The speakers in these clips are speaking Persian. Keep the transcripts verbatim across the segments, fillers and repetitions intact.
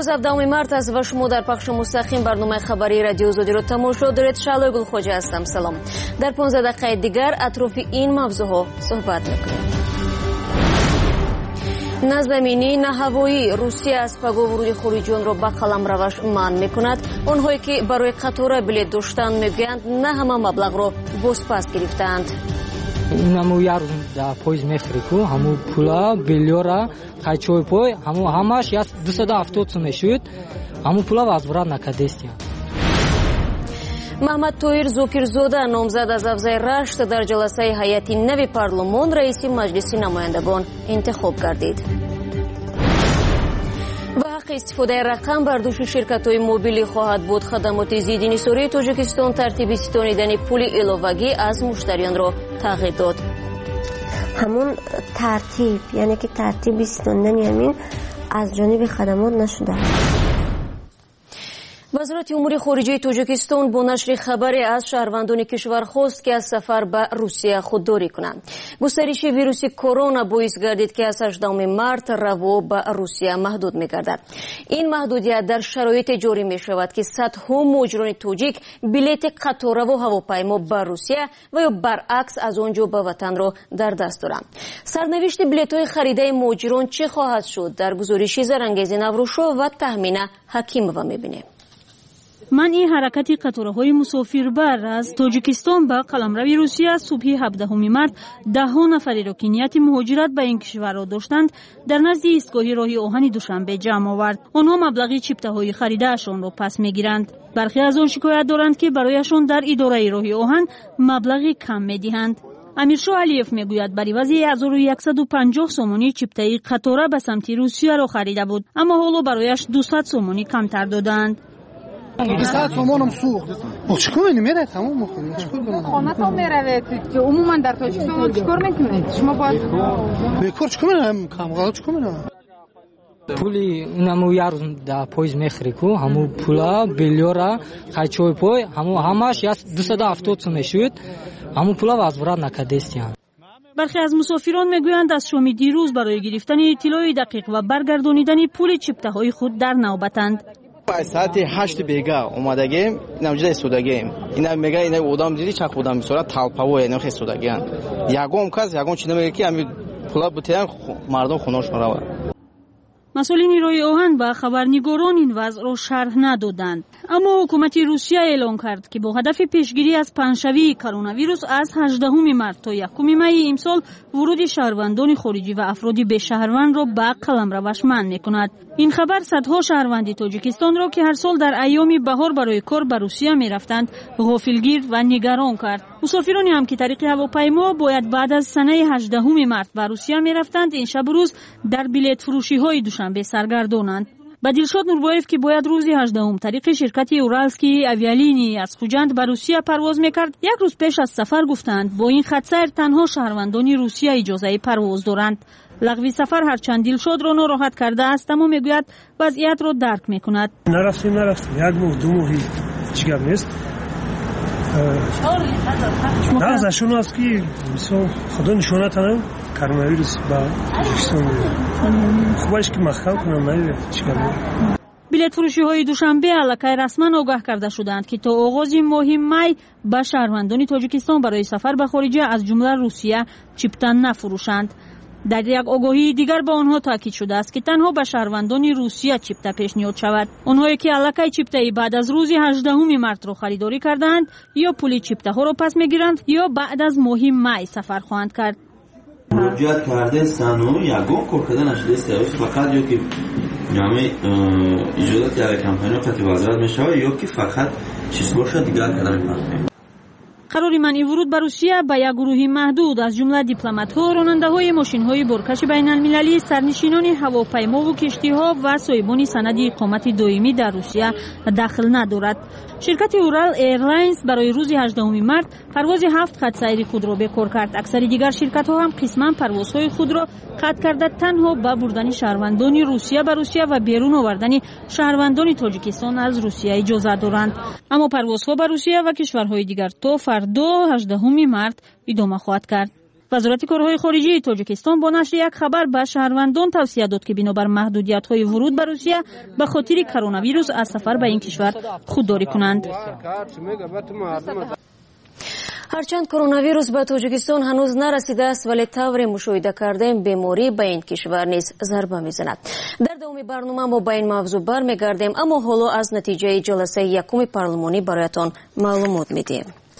امروز هفدهم مارس است و شما در پخش مستقیم برنامه خبری رادیو آزادی رو تماشا دارید. شعله گلخوجه هستم. سلام. در پانزده دقیقه دیگر اطراف این موضوعها صحبت میکنیم. نه زمینی نه هوایی، روسیه از پگاه ورود خروجیان را به قلمروش منع میکند. آنهایی که برای قطار بلیط داشتند میگویند نه همه مبلغ را بازپس گرفتند. اینمو یار در پاییز مفریکو همو پولا بیلیورا خیچوی پای همو همش یاد دویست و هفتاد سوم شد. همو پولا واзврат наконец-то. محمد طاهر زوکرزاده نامزد از افزای رشت در جلسه هیئت نو پارلمان رئیس مجلس نمایندگان انتخاب گردید. و حق استفاده رقم بر دوش شرکت‌های موبیلی خواهد بود. خدمات ضد انحصاری تاجیکستان ترتیب ستانیدن پول علاوگی از مشتریان را تغییر داد. همون ترتیب یعنی که ترتیب ستانیدن همین از جانب خدمات نشده. وزارت امور خارجه تاجیکستان با نشر خبری از شهروندان کشور خواست که از سفر به روسیه خودداری کنند. گسترش ویروس کرونا باعث گردید که از هجدهم مارس روا به روسیه محدود می‌گردد. این محدودیت در شرایط جاری می‌شود که صدها مهاجران تاجیک بلیط قطار و هواپیما به روسیه و یا برعکس از آنجا به وطن را در دست دارند. سرنوشت بلیط‌های خریده مهاجران چه خواهد شد؟ در گزارش زرانگیز نوروشو و تخمین حکیمова می‌بینیم. منع حرکت قطارهای مسافربر از تاجیکستان به قلمرو روسیه صبح هفدهم مارس ده نفری را که نیت مهاجرت به این کشور را داشتند در نزد ایستگاه راه آهن دوشنبه جمع آورد. آنها مبلغ چیپته‌های خریده‌شان را پس می‌گیرند. برخی از آن شکایت دارند که برایشان در اداره راه آهن مبلغ کم می‌دهند. امیرشاه علیف میگوید بر عوض هزار و صد و پنجاه سومانی چیپته قطار به سمت روسیه را خریده بود، اما حالا برایش دویست سومانی کمتر دادند. دویست سومانم سوخت. او چیکار می‌کنید؟ تمام می‌کنید. چیکار می‌کنید؟ خانه تا می‌رود که عموما در تاجیکستان چیکار می‌کنید؟ شما باید بیکار چیکار می‌کنید؟ کامغال چیکار می‌کنید؟ پولی اینمو یار در پاییز مفریکو همو پولا بیلیورا خیچوی پای همو همش یاد دویست و هفتاد سوم شد. همو پولا واзврат наконец-то. برخی از مسافران میگویند از شام دیروز برای گرفتن اطلاع دقیق و برگردانیدن پول چیپته‌های خود در نوبتند. ساعت هشت بیگا اومدگیم اینم جای استودگیم اینا میگه اینا آدم دیدی چه خودم میسوره تالپاو اینا خیلی استودگیان یگم کس یگم چی نمیگه که همین پولا بوتن مردم خونش میراوه. مسئولین راه آهن و خبرنگاران این وضع را شرح ندادند، اما حکومت روسیه اعلام کرد که با هدف پیشگیری از پنجشنبه کرونا ویروس از هجدهم مارس تا یکم می امسال ورود شهروندان خارجی و افرادی به شهروند را به قلمروش منع می‌کند. این خبر صدها شهروند تاجیکستان را که هر سال در ایام بهار برای کار به روسیه می‌رفتند غافلگیر و نگران کرد. مسافرانی هم که طریق هواپیما باید بعد از سنه هجدهم مارس به روسیه می‌رفتند این شب روز در بلیط فروشی‌های دوشنبه سرگردانند. با دلشاد نوربایف که باید روز هجدهم طریق شرکت اورالسکی اویالینی از خوجند به روسیه پرواز میکرد، یک روز پیش از سفر گفتند با این خط سیر تنها شهروندان روسیه اجازه پرواز دارند. لغو سفر هرچند دلشاد را ناراحت کرده است، اما میگوید وضعیت را درک میکند. نرفتیم نرفتیم یک ماه دو ماهی چیکار نیست. نه ازشون است که مثلا خدا نشانه تنم کرونا ویروس با تاجیکستان خوبش که مخکم کنم نمیده چیکار. بلیط فروشی های دوشنبه علاقه رسما آگاه کرده شدند که تا آغاز ماه می به شهروندان تاجیکستان برای سفر به خارج از جمله روسیه چیپته نفروشند. در یک آگاهی دیگر به آنها تاکید شده است که تنها به شهروندان روسیه چیپته پیشنهاد شود. آنهایی که علاقه چیپته بعد از روز هجدهم مارس را خریداری کردند یا پول چیپته ها را پس میگیرند یا بعد از ماه می سفر خواهند کرد. مراجعت کرده استانو یگان کار کرده نشده سرویس فقط یا که نامه ایجادات یا کمپانی قطعی وزارت میشود یا که فقط چیز باشه دیگر کردن میکنه. قرار منع ورود به روسیه به یک گروه محدود از جمله دیپلمات‌ها، راننده‌های ماشین‌های بارکش بین‌المللی، سرنشینان هواپیما و کشتی‌ها و صاحبان سند اقامت دائمی در روسیه دخل ندارد. شرکت اورال ایرلاینز برای روز هجدهم مارس پرواز هفت خط سیر خود را به کار کرد. اکثر دیگر شرکت‌ها هم قسماً پروازهای خود را قطع کرده تنها به بردن شهروندان روسیه به روسیه و بیرون آوردن شهروندان تاجیکستان از روسیه اجازه دارند. اما پروازها به روسیه و کشورهای دیگر تا فردا هجدهم مارس ادامه خواهد کرد. وزارت کارهای خارجه تاجیکستان با نشر یک خبر به شهروندان توصیه داد که بنابر محدودیت‌های ورود به روسیه به خاطر کرونا ویروس از سفر به این کشور خودداری کنند. هرچند کرونا ویروس به تاجیکستان هنوز نرسیده است، ولی طور مشاهده کردیم بیماری به این کشور نیز ضربه میزند. در دوام برنامه ما به این موضوع برمیگردیم، اما حالا از نتیجه جلسه یکم پارلمانی برایتان معلومات میدیم.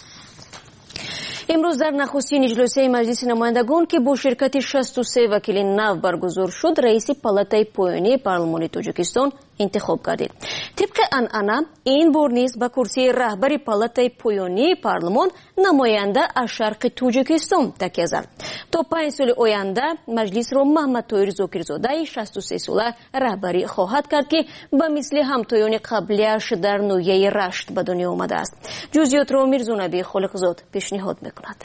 امروز در نخستین اجلاس مجلس نمایندگان که با شرکت شصت و سه وکیل نو برگزار شد، رئیس پالاتای پایانی پارلمان تاجیکستان انتخاب گردید. طبق عنعنه این بار نیز به کرسی رهبری پالاتای پایانی پارلمان نماینده از شرق تاجیکستان تکیه زد. تا پنج سال آینده مجلس را محمد طاهر زاکرزاده شصت و سه ساله رهبری خواهد کرد که به مثل همتایان قبلیش در نویه رشت به دنیا آمده است. جزئیات را میرزا خالقزاد پیشنهاد میکند.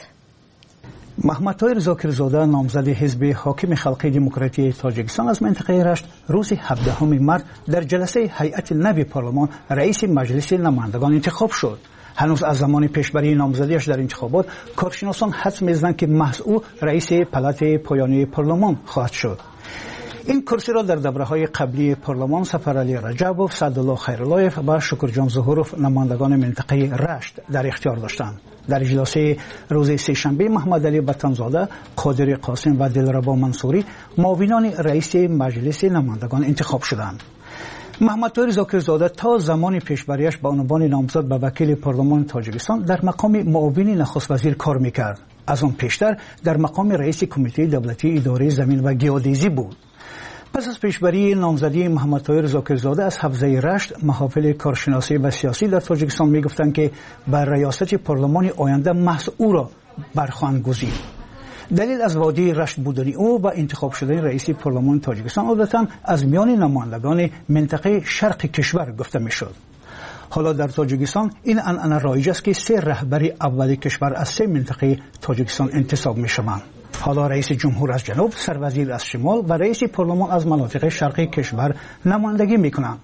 محمد طاهر زاکرزاده نامزد حزب حاکم خلقی دموکراتی تاجیکستان از منطقه رشت روز هفدهم مارس در جلسه هیئت نو پارلمان رئیس مجلس نمایندگان انتخاب شد. هنوز از زمان پیشبری نامزدیش در انتخابات کارشناسان حدس می‌زنند که محض او رئیس پالات پایانی پارلمان خواهد شد. این کرسی را در دوره‌های قبلی پارلمان سفرعلی رجبوف، سعدالله خیراللهیف و شکرجان ظهوروف نمایندگان منطقه رشت در اختیار داشتند. در اجلاس روز سه‌شنبه محمد علی وطنزاده، قادر قاسم و دلربا منصوری معاونان رئیس مجلس نمایندگان انتخاب شدند. محمد طاهر زاکرزاده تا زمان پیشبریش به عنوان نامزد به وکیل پارلمان تاجیکستان در مقام معاون نخست وزیر کار میکرد. از آن پیشتر در مقام رئیس کمیته دولتی اداره زمین و گیاه‌ریزی بود. پس از پیشبری نامزدی محمد طاهر زاکرزاده از حوزه رشت، محافل کارشناسی و سیاسی در تاجیکستان میگفتند که بر ریاست پارلمان آینده محض او را برخواهند گزید. دلیل از وادی رشت بودن او و انتخاب شدن رئیس پارلمان تاجیکستان عادتا از میان نمایندگان منطقه شرق کشور گفته میشد. حالا در تاجیکستان این عنعنه رایج است که سه رهبری اول کشور از سه منطقه تاجیکستان انتصاب میشوند. حالا رئیس جمهور از جنوب، سروزیر از شمال و رئیس پارلمان از مناطق شرقی کشور نمایندگی میکنند.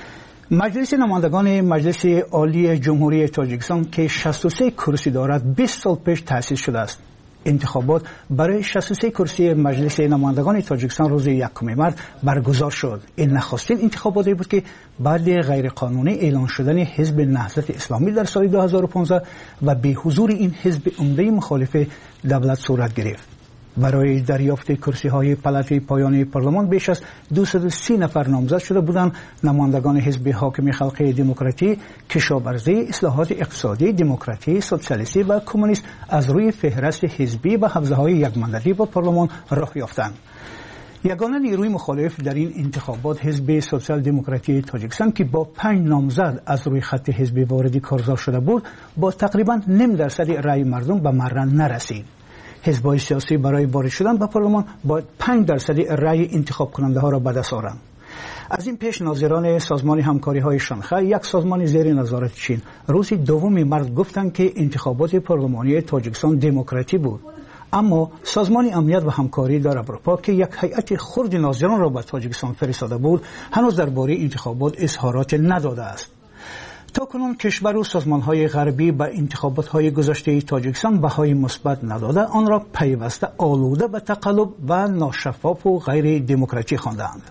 مجلس نمایندگان مجلس عالی جمهوری تاجیکستان که شصت و سه کرسی دارد بیست سال پیش تأسیس شده است. انتخابات برای شصت و سه کرسی مجلس نمایندگان تاجیکستان روز یکم مارس برگزار شد. این نخستین انتخاباتی بود که بعد غیرقانونی اعلان شدن حزب نهضت اسلامی در سال دو هزار و پانزده و به حضور این حزب عمده مخالف دولت صورت گرفت. برای دریافت کرسی های پالات پایانی پارلمان بیش از دویست و سی نفر نامزد شده بودند. نمایندگان حزب حاکم خلقی دموکراتی، کشاورزی، اصلاحات اقتصادی، دموکراتی، سوسیالیستی و کمونیست از روی فهرست حزبی و حوزه های یکماندتی با پارلمان راه یافتند. یگانه نیروی مخالف در این انتخابات حزب سوسیال دموکراتی تاجیکستان که با پنج نامزد از روی خط حزبی واردی کارزار شده بود، با تقریبا نیم درصد رأی مردم به مرن نرسید. حزب‌های سیاسی برای وارد شدن به پارلمان باید پنج درصد رأی انتخاب کننده ها را به دست آورند. از این پیش ناظران سازمان همکاری های شانگهای، یک سازمان زیر نظارت چین، روز دوم مارس گفتند که انتخابات پارلمانی تاجیکستان دموکراتی بود. اما سازمان امنیت و همکاری در اروپا که یک هیئت خرد ناظران را به تاجیکستان فرستاده بود، هنوز درباره انتخابات اظهارات نداده است. تاکنون کشور و سازمان‌های غربی به انتخابات‌های گذشته تاجیکستان بهای مثبت نداده، آن را پیوسته آلوده به تقلب و ناشفاف و غیر دموکراتیک خواندند.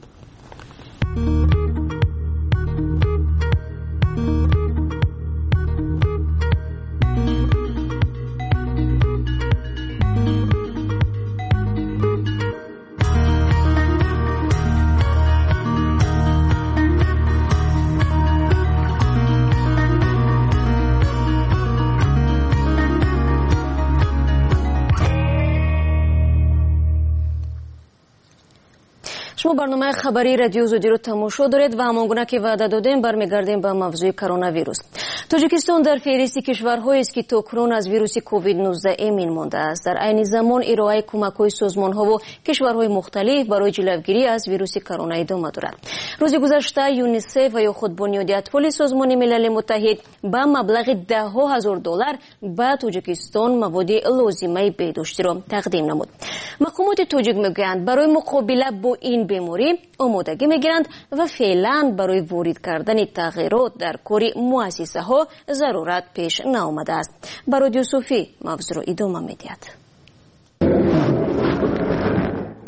شما برنامه خبری رادیو زودی رو تماشا دارید و همانگونه که وعده دادیم برمیگردیم به موضوع کرونا ویروس. تاجیکستان در فهرست کشورهایی است که تاکنون از ویروس کووید نوزده امین مانده است. در عین زمان ارائه کمک‌های سازمان‌ها و کشورهای مختلف برای جلوگیری از ویروس کرونا ادامه دارد. روز گذشته یونیسف و یا خود بنیاد اطفال سازمان ملل متحد با مبلغ ده هزار دلار به تاجیکستان مواد لازمه بهداشتی را تقدیم نمود. مقامات تاجیک میگویند برای مقابله با این بیماری آمادگی میگیرند و فعلا برای وارد کردن تغییرات در کار مؤسسه ها ضرورت پیش نآمده است. برای یوسفی موضوع را ادامه میدهد.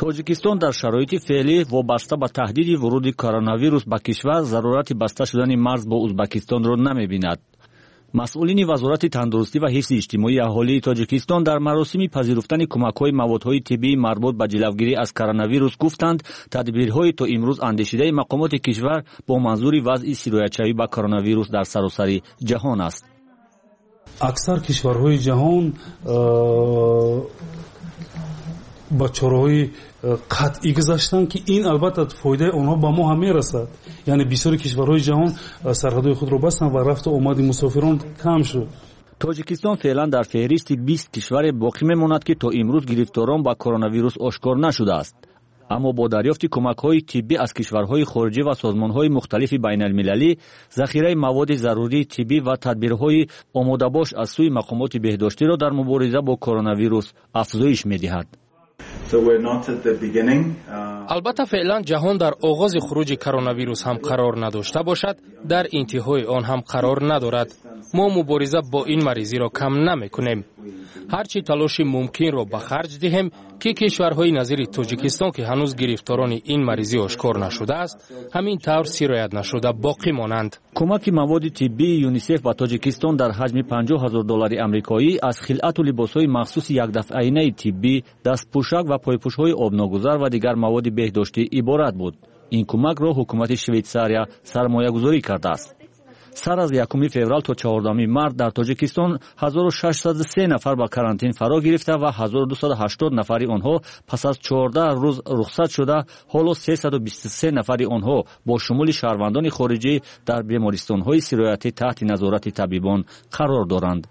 тоҷикистон дар шароити феълӣ вобаста ба таҳдиди вуруди коронавирус ба кишвар зарурати баста шудани марз бо узбекистонро намебинад. масъулини вазорати тандурустӣ ва ҳифзи иҷтимоии аҳолии тоҷикистон дар маросими пазируфтани кӯмакҳои маводҳои тиббии марбут ба ҷилавгирӣ аз коронавирус гуфтанд, тадбирҳои то имрӯз андешидаи мақомоти кишвар бо манзури вазъи сироятшавӣ ба коронавирус дар саросари ҷаҳон аст. аксар кишварҳои ҷаҳон ба чораҳои қатъӣ гузаштанд ки ин албатта фоидаи онҳо ба мо ҳам мерасад. яъне бисёри кишварҳои ҷаҳон сарҳадҳои худро бастанд ва рафту омади мусофирон кам шуд. тоҷикистон феълан дар феҳристи бист кишваре боқӣ мемонад ки то имрӯз гирифторон ба коронавирус ошкор нашудааст. аммо бо дарёфти кӯмакҳои тиббӣ аз кишварҳои хориҷӣ ва созмонҳои мухталифи байналмилалӣ, захираи маводи зарурии тиббӣ ва тадбирҳои омодабош аз сӯи мақомоти беҳдоштиро дар мубориза бо коронавирус афзоиш медиҳад. албатта феълан ҷаҳон дар оғози хуруҷи коронавирус ҳам қарор надошта бошад, дар интиҳои он ҳам қарор надорад. мо мубориза бо ин маризиро кам намекунем. ҳарчи талоши мумкинро ба харҷ диҳем ки кишварҳои назири тоҷикистон ки ҳанӯз гирифторони ин маризӣ ошкор нашудааст, ҳамин тавр сироят нашуда боқӣ монанд. кӯмаки маводи тиббии юнисеф ба тоҷикистон дар ҳаҷми панҷоҳ ҳазор доллари амрикоӣ аз хилъату либосҳои махсуси якдафъаинаи тиббӣ, дастпӯшак ва пойпӯшҳои обногузар ва дигар маводи беҳдоштӣ иборат буд. ин кӯмакро ҳукумати Швейтсария сармоягузорӣ кардааст. сар аз якуми феврал то чаҳордахуми март дар тоҷикистон ҳазору шашсаду се нафар ба карантин фаро гирифта ва ҳазору дусаду ҳаштод нафари онҳо пас аз чордаҳ рӯз рухсат шуда, ҳоло сесаду бисту се нафари онҳо бо шумули шаҳрвандони хориҷӣ дар бемористонҳои сироятӣ таҳти назорати табибон қарор доранд.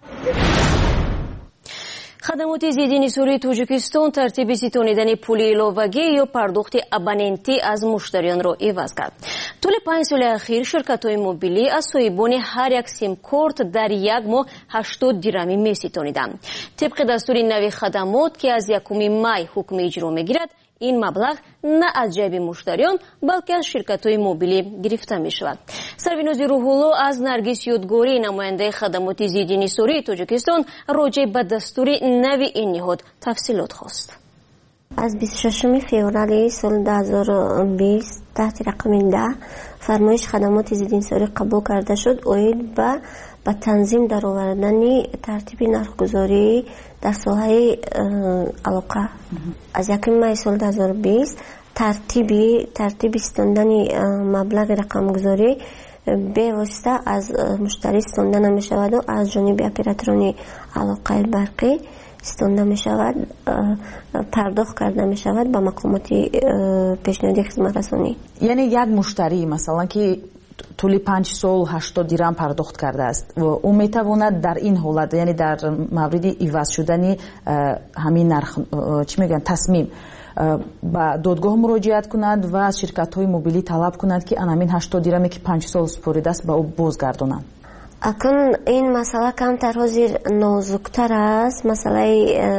хадамоти зиединисории тоҷикистон тартиби ситонидани пули иловагӣ ё пардохти абонентӣ аз муштариёнро иваз кард. тӯли панҷ соли ахир ширкатҳои мобилӣ аз соҳибони ҳар як симкорт дар як моҳ ҳаштод дирҳамӣ меситониданд. тибқи дастури нави хадамот ки аз якуми май ҳукми иҷро мегирад, ин маблағ на аз ҷайби муштариён, балки аз ширкатҳои мобилӣ гирифта мешавад. сарвинози рӯҳулло аз Наргис Ёдгорӣ, намояндаи хадамоти зиединисории Тоҷикистон, роҷеъ ба дастури нави ин ниҳод тафсилот хост. аз бисту шашуми феврали соли ду ҳазору бист таҳти рақами да фармоиш хадамоти зиединисорӣ қабул карда шуд, оид ба ба танзим даровардани тартиби нархгузорӣ дар соҳаи алоқа. аз якуми май соли ду ҳазору бист тартиби тартиби ситондани маблағи рақамгузорӣ бевосита аз муштарӣ ситонда намешаваду аз ҷониби операторони алоқаи барқӣ ситонда мешавад, пардохт карда мешавад ба мақомоти пешниҳоди хизматрасонӣ. яъне як муштарӣ масалан ки тӯли панҷ сол ҳаштод дирҳам пардохт кардааст, ӯ метавонад дар ин ҳолат, яъне дар мавриди иваз шудани ҳамин нарх чӣ мегӯянд тасмим ба додгоҳ муроҷиат кунад ва аз ширкатҳои мобилӣ талаб кунад ки анамин ҳаштод дирҳаме ки панҷ сол супоридааст ба ӯ бозгардонанд. акун ин масъала камтар ҳозир нозуктар аст. масъалаи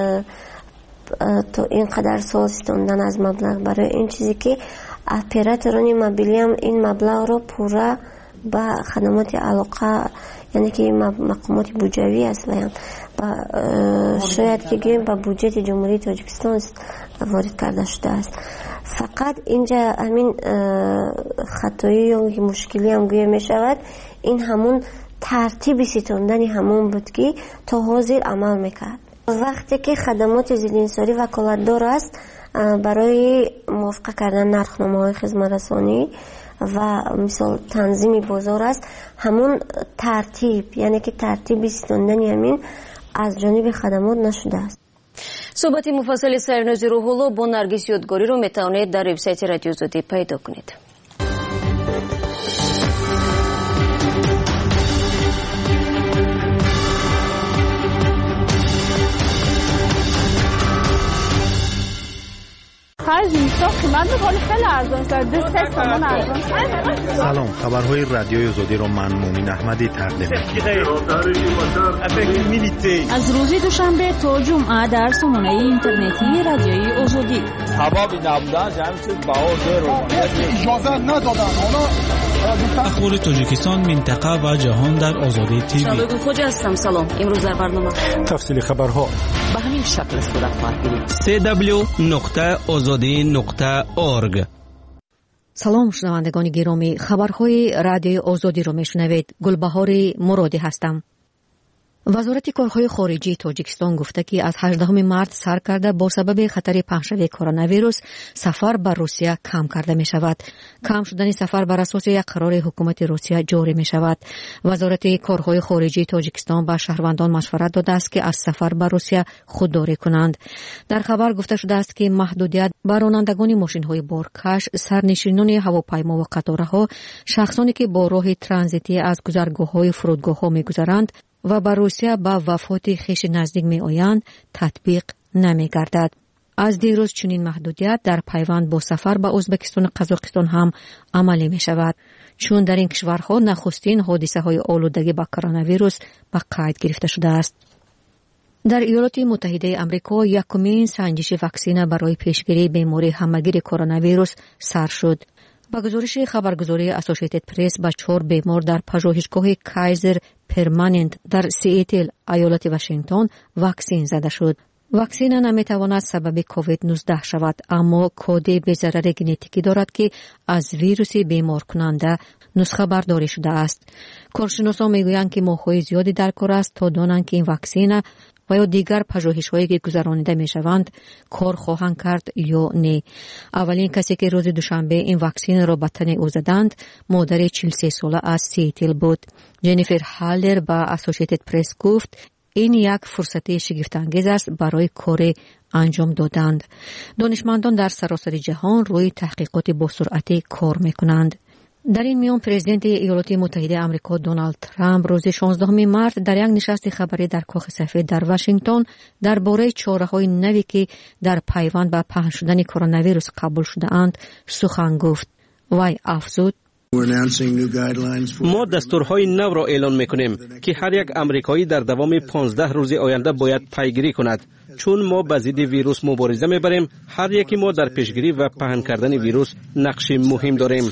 то ин қадар сол ситондан аз маблағ барои ин чизе ки операторони мобилиам ин маблағро пурра ба хадамоти алоқа, яъне ки мақомоти буҷавӣ ҳастанд, шояд ки гӯем ба буҷети ҷумҳурии Тоҷикистон ворид карда шудааст. фақат инҷа ҳамин хатоӣ ё мушкилӣ ҳам гӯя мешавад, ин ҳамун тартиби ситондани ҳамон буд ки то ҳозир амал мекард. вақте ки хадамоти зиединисорӣ ваколатдор аст барои мувофиқа кардан нархномаҳои хизматрасонӣ ва мисол танзими бозор аст, ҳамун тартиб, яъне ки тартиби ситондани ҳамин аз ҷониби хадамот нашудааст. суҳбати муфассали сарвинози рӯҳулло бо Наргис Ёдгориро метавонед дар вебсайти Радиозодӣ пайдо кунед. سلام، خبرهای رادیوی زودی رو من مومین احمدی تقدیم می‌کنم. از روز دوشنبه تا جمعه در سامانه اینترنتی رادیوی آزادی. سبب نبودن جمع شد بهار رو. اجازه ندادن. حالا اخبار تاجیکستان، منطقه و جهان در آزادی تیوی. شادو خوجا هستم. سلام. امروز در برنامه تفصیل خبرها به همین شکل صورت خواهد گرفت. سی دبلیو نقطه آزادی نقطه اورگ. سلام شنوندگان گرامی، خبرهای رادیوی آزادی را میشنوید. گلبهار مرادی هستم. وزارت کارهای خارجی تاجیکستان گفته که از هجدهم مارس سر کرده با سبب خطر پخشش کرونا ویروس سفر به روسیه کم کرده می شود. کم شدن سفر بر اساس یک قرار حکومت روسیه جاری می شود. وزارت کارهای خارجی تاجیکستان به شهروندان مشورت داده است که از سفر به روسیه خودداری کنند. در خبر گفته شده است که محدودیت بر رانندگان ماشین‌های بارکش، سرنشینان هواپیما و قطارها، شخصانی که با راه ترانزیتی از گذرگاه‌های فرودگاه‌ها می‌گذرند و بر روسیه با وفات خویش نزدیک می آیند تطبیق نمی گردد. از دیروز چنین محدودیت در پیوند با سفر به ازبکستان و قزاقستان هم عملی می شود، چون در این کشورها نخستین حادثه های آلودگی با کرونا ویروس به قید گرفته شده است. در ایالات متحده آمریکا یکمین سنجش واکسن برای پیشگیری بیماری همهگیر کرونا ویروس سر شد. با گزارش خبرگزاری اسوسییتد پرس به چهار بیمار در پژوهشگاه کایزر پرماننت در سیاتل ایالت واشنگتن واکسن زده شد. واکسن نمیتواند سبب کووید نوزده شود، اما کد به ضرر ژنتیکی دارد که از ویروس بیمار کننده نسخه برداری شده است. کارشناسان میگویند که ماه‌های زیادی در کار است تا دانند که این واکسن و یا دیگر پژوهش‌هایی که گذرانیده می‌شوند کار خواهند کرد یا نه. اولین کسی که روز دوشنبه این واکسن را به تن او زدند مادر چهل و سه ساله از سیاتل بود. جنیفر هالر با اسوسییتد پرس گفت این یک فرصت شگفت‌انگیز است برای کار انجام دادند. دانشمندان در سراسر جهان روی تحقیقات با سرعت کار می‌کنند. در این میان پرزیدنت ایالات متحده آمریکا دونالد ترامپ روز شانزدهم مارس در یک نشست خبری در کاخ سفید در واشنگتن درباره چاره‌های نوی که در پیوند به پهن شدن کرونا ویروس قبول شده اند سخن گفت. وی افزود: ما دستورهای نو را اعلان میکنیم که هر یک امریکایی در دوام پانزده روز آینده باید پیگیری کند، چون ما با ضد ویروس مبارزه میبریم. هر یکی ما در پیشگیری و پهن کردن ویروس نقش مهم داریم.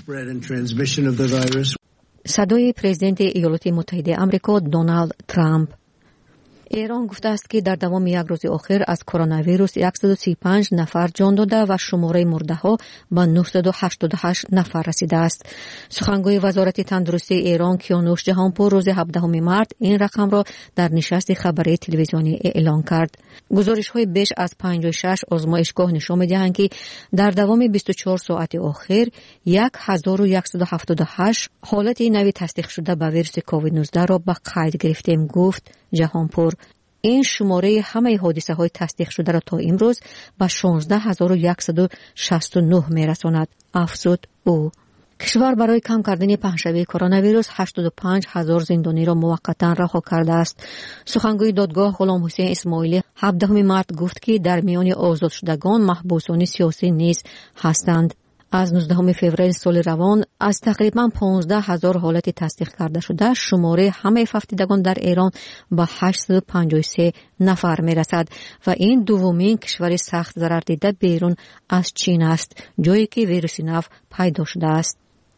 صدای پرزیدنت ایالات متحده آمریکا دونالد ترامپ. ایران گفته است که در دوام یک روز آخر از کرونا ویروس صد و سی و پنج نفر جان داده و شماره مرده ها به نهصد و هشتاد و هشت نفر رسیده است. سخنگوی وزارت تندرستی ایران کیانوش جهانپور روز هفدهم مارس این رقم را در نشست خبری تلویزیونی اعلان کرد. گزارش های بیش از پنجاه و شش آزمایشگاه نشان می‌دهند که در دوام بیست و چهار ساعت آخر هزار و صد و هفتاد و هشت حالت نوی تصدیق شده به ویروس کووید نوزده را به قید گرفتیم، گفت جهانپور. این شماره همه حادثه های تصدیق شده را تا امروز به شانزده هزار و صد و شصت و نه میرساند، افزود او. کشور برای کم کردن پهن‌شوی کرونا ویروس هشتاد و پنج هزار زندانی را موقتا رها کرده است. سخنگوی دادگاه غلام حسین اسماعیلی هفدهم مارس گفت که در میان آزاد شدگان محبوسان سیاسی نیز هستند. از نوزدهم فوریه سال روان از تقریباً پانزده هزار حالت تصدیق کرده شده شماره همه فقیدگان در ایران به هشتصد و پنجاه و سه نفر می رسد و این دومین کشور سخت ضرر دیده بیرون از چین است، جایی که ویروس نو پیدا شده است.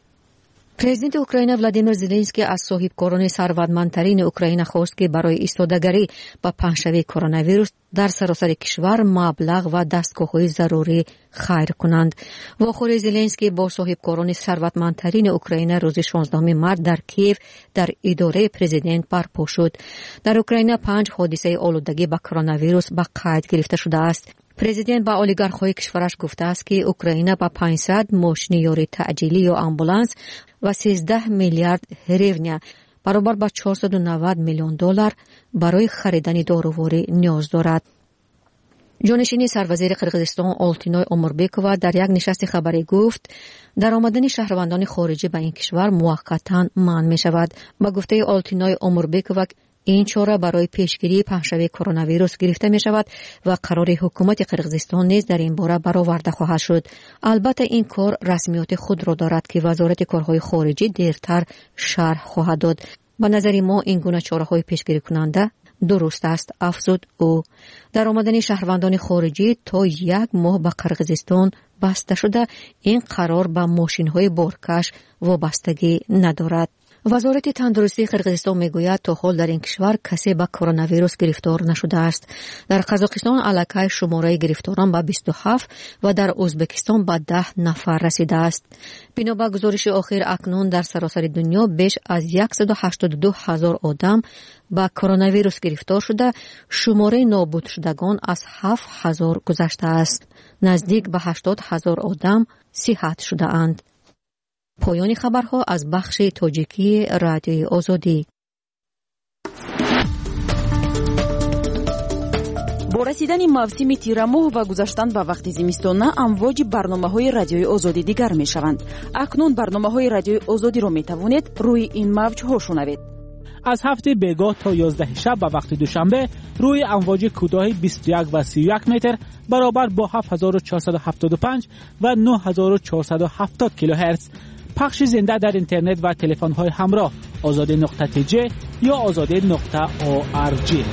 پرزیدنت اوکراین ولادیمیر زلنسکی از صاحبکاران ثروتمندترین اوکراین خواست که برای ایستادگی با پهن‌شوی کرونا ویروس در سراسر کشور مبلغ و دستگاه‌های ضروری خیر کنند. واخور زلنسکی با صاحبکاران ثروتمندترین اوکراین روز شانزدهم مارس در کیف در اداره پرزیدنت برپا شد. در اوکراین پنج حادثه آلودگی با کرونا ویروس به قید گرفته شده است. پرزیدنت با اولیگارخ‌های کشورش گفته است که اوکراین با پانصد ماشین یاری تعجیلی یا آمبولانس و سیزده میلیارد هریونا برابر با چهارصد و نود میلیون دلار برای خریدن داروواری نیاز دارد. جانشین سروزیر قرقیزستان آلتینای اوموربیکووا در یک نشست خبری گفت در آمدن شهروندان خارجی به این کشور موقتا منع می شود. با گفته آلتینای اوموربیکووا این چاره برای پیشگیری پهن‌شوی کرونا ویروس گرفته می شود و قرار حکومت قرقیزستان نیز در این باره برآورده خواهد شد. البته این کار رسمیات خود را دارد که وزارت کارهای خارجی دیرتر شرح خواهد داد. به نظر ما این گونه چاره‌های پیشگیری کننده درست است افزود او. در آمدن شهروندان خارجی تا یک ماه به قرقیزستان بسته شده، این قرار به ماشین‌های بارکش وابستگی ندارد. وزارت تندرستی قرقیزستان میگوید تا حال در این کشور کسی به کرونا ویروس گرفتار نشده است. در قزاقستان الکی شماره گرفتاران به بیست و هفت و در ازبکستان به ده نفر رسیده است. بنا به گزارش اخیر اکنون در سراسر دنیا بیش از صد و هشتاد و دو هزار آدم به کرونا ویروس گرفتار شده، شماره نابود شدگان از هفت هزار گذشته است. نزدیک به هشتاد هزار آدم صحت شده اند. پایان خبرها از بخش تاجیکی رادیوی آزادی. با رسیدن موسم تیر ماه و گذشتن به وقت زمستان، امواج برنامه‌های رادیوی آزادی دیگر می‌شوند. اکنون برنامه‌های رادیوی آزادی را می‌توانید روی این موج‌ها شنوید. از هفته بیگاه تا یازده شب به وقت دوشنبه روی امواج کوتاه بیست و یک و سی و یک متر برابر با هفت هزار و چهارصد و هفتاد و پنج و نه هزار و چهارصد و هفتاد کیلوهرتز پخش زنده در اینترنت و تلفن‌های همراه آزاده نقطه تی جی یا آزاده نقطه او آر جی.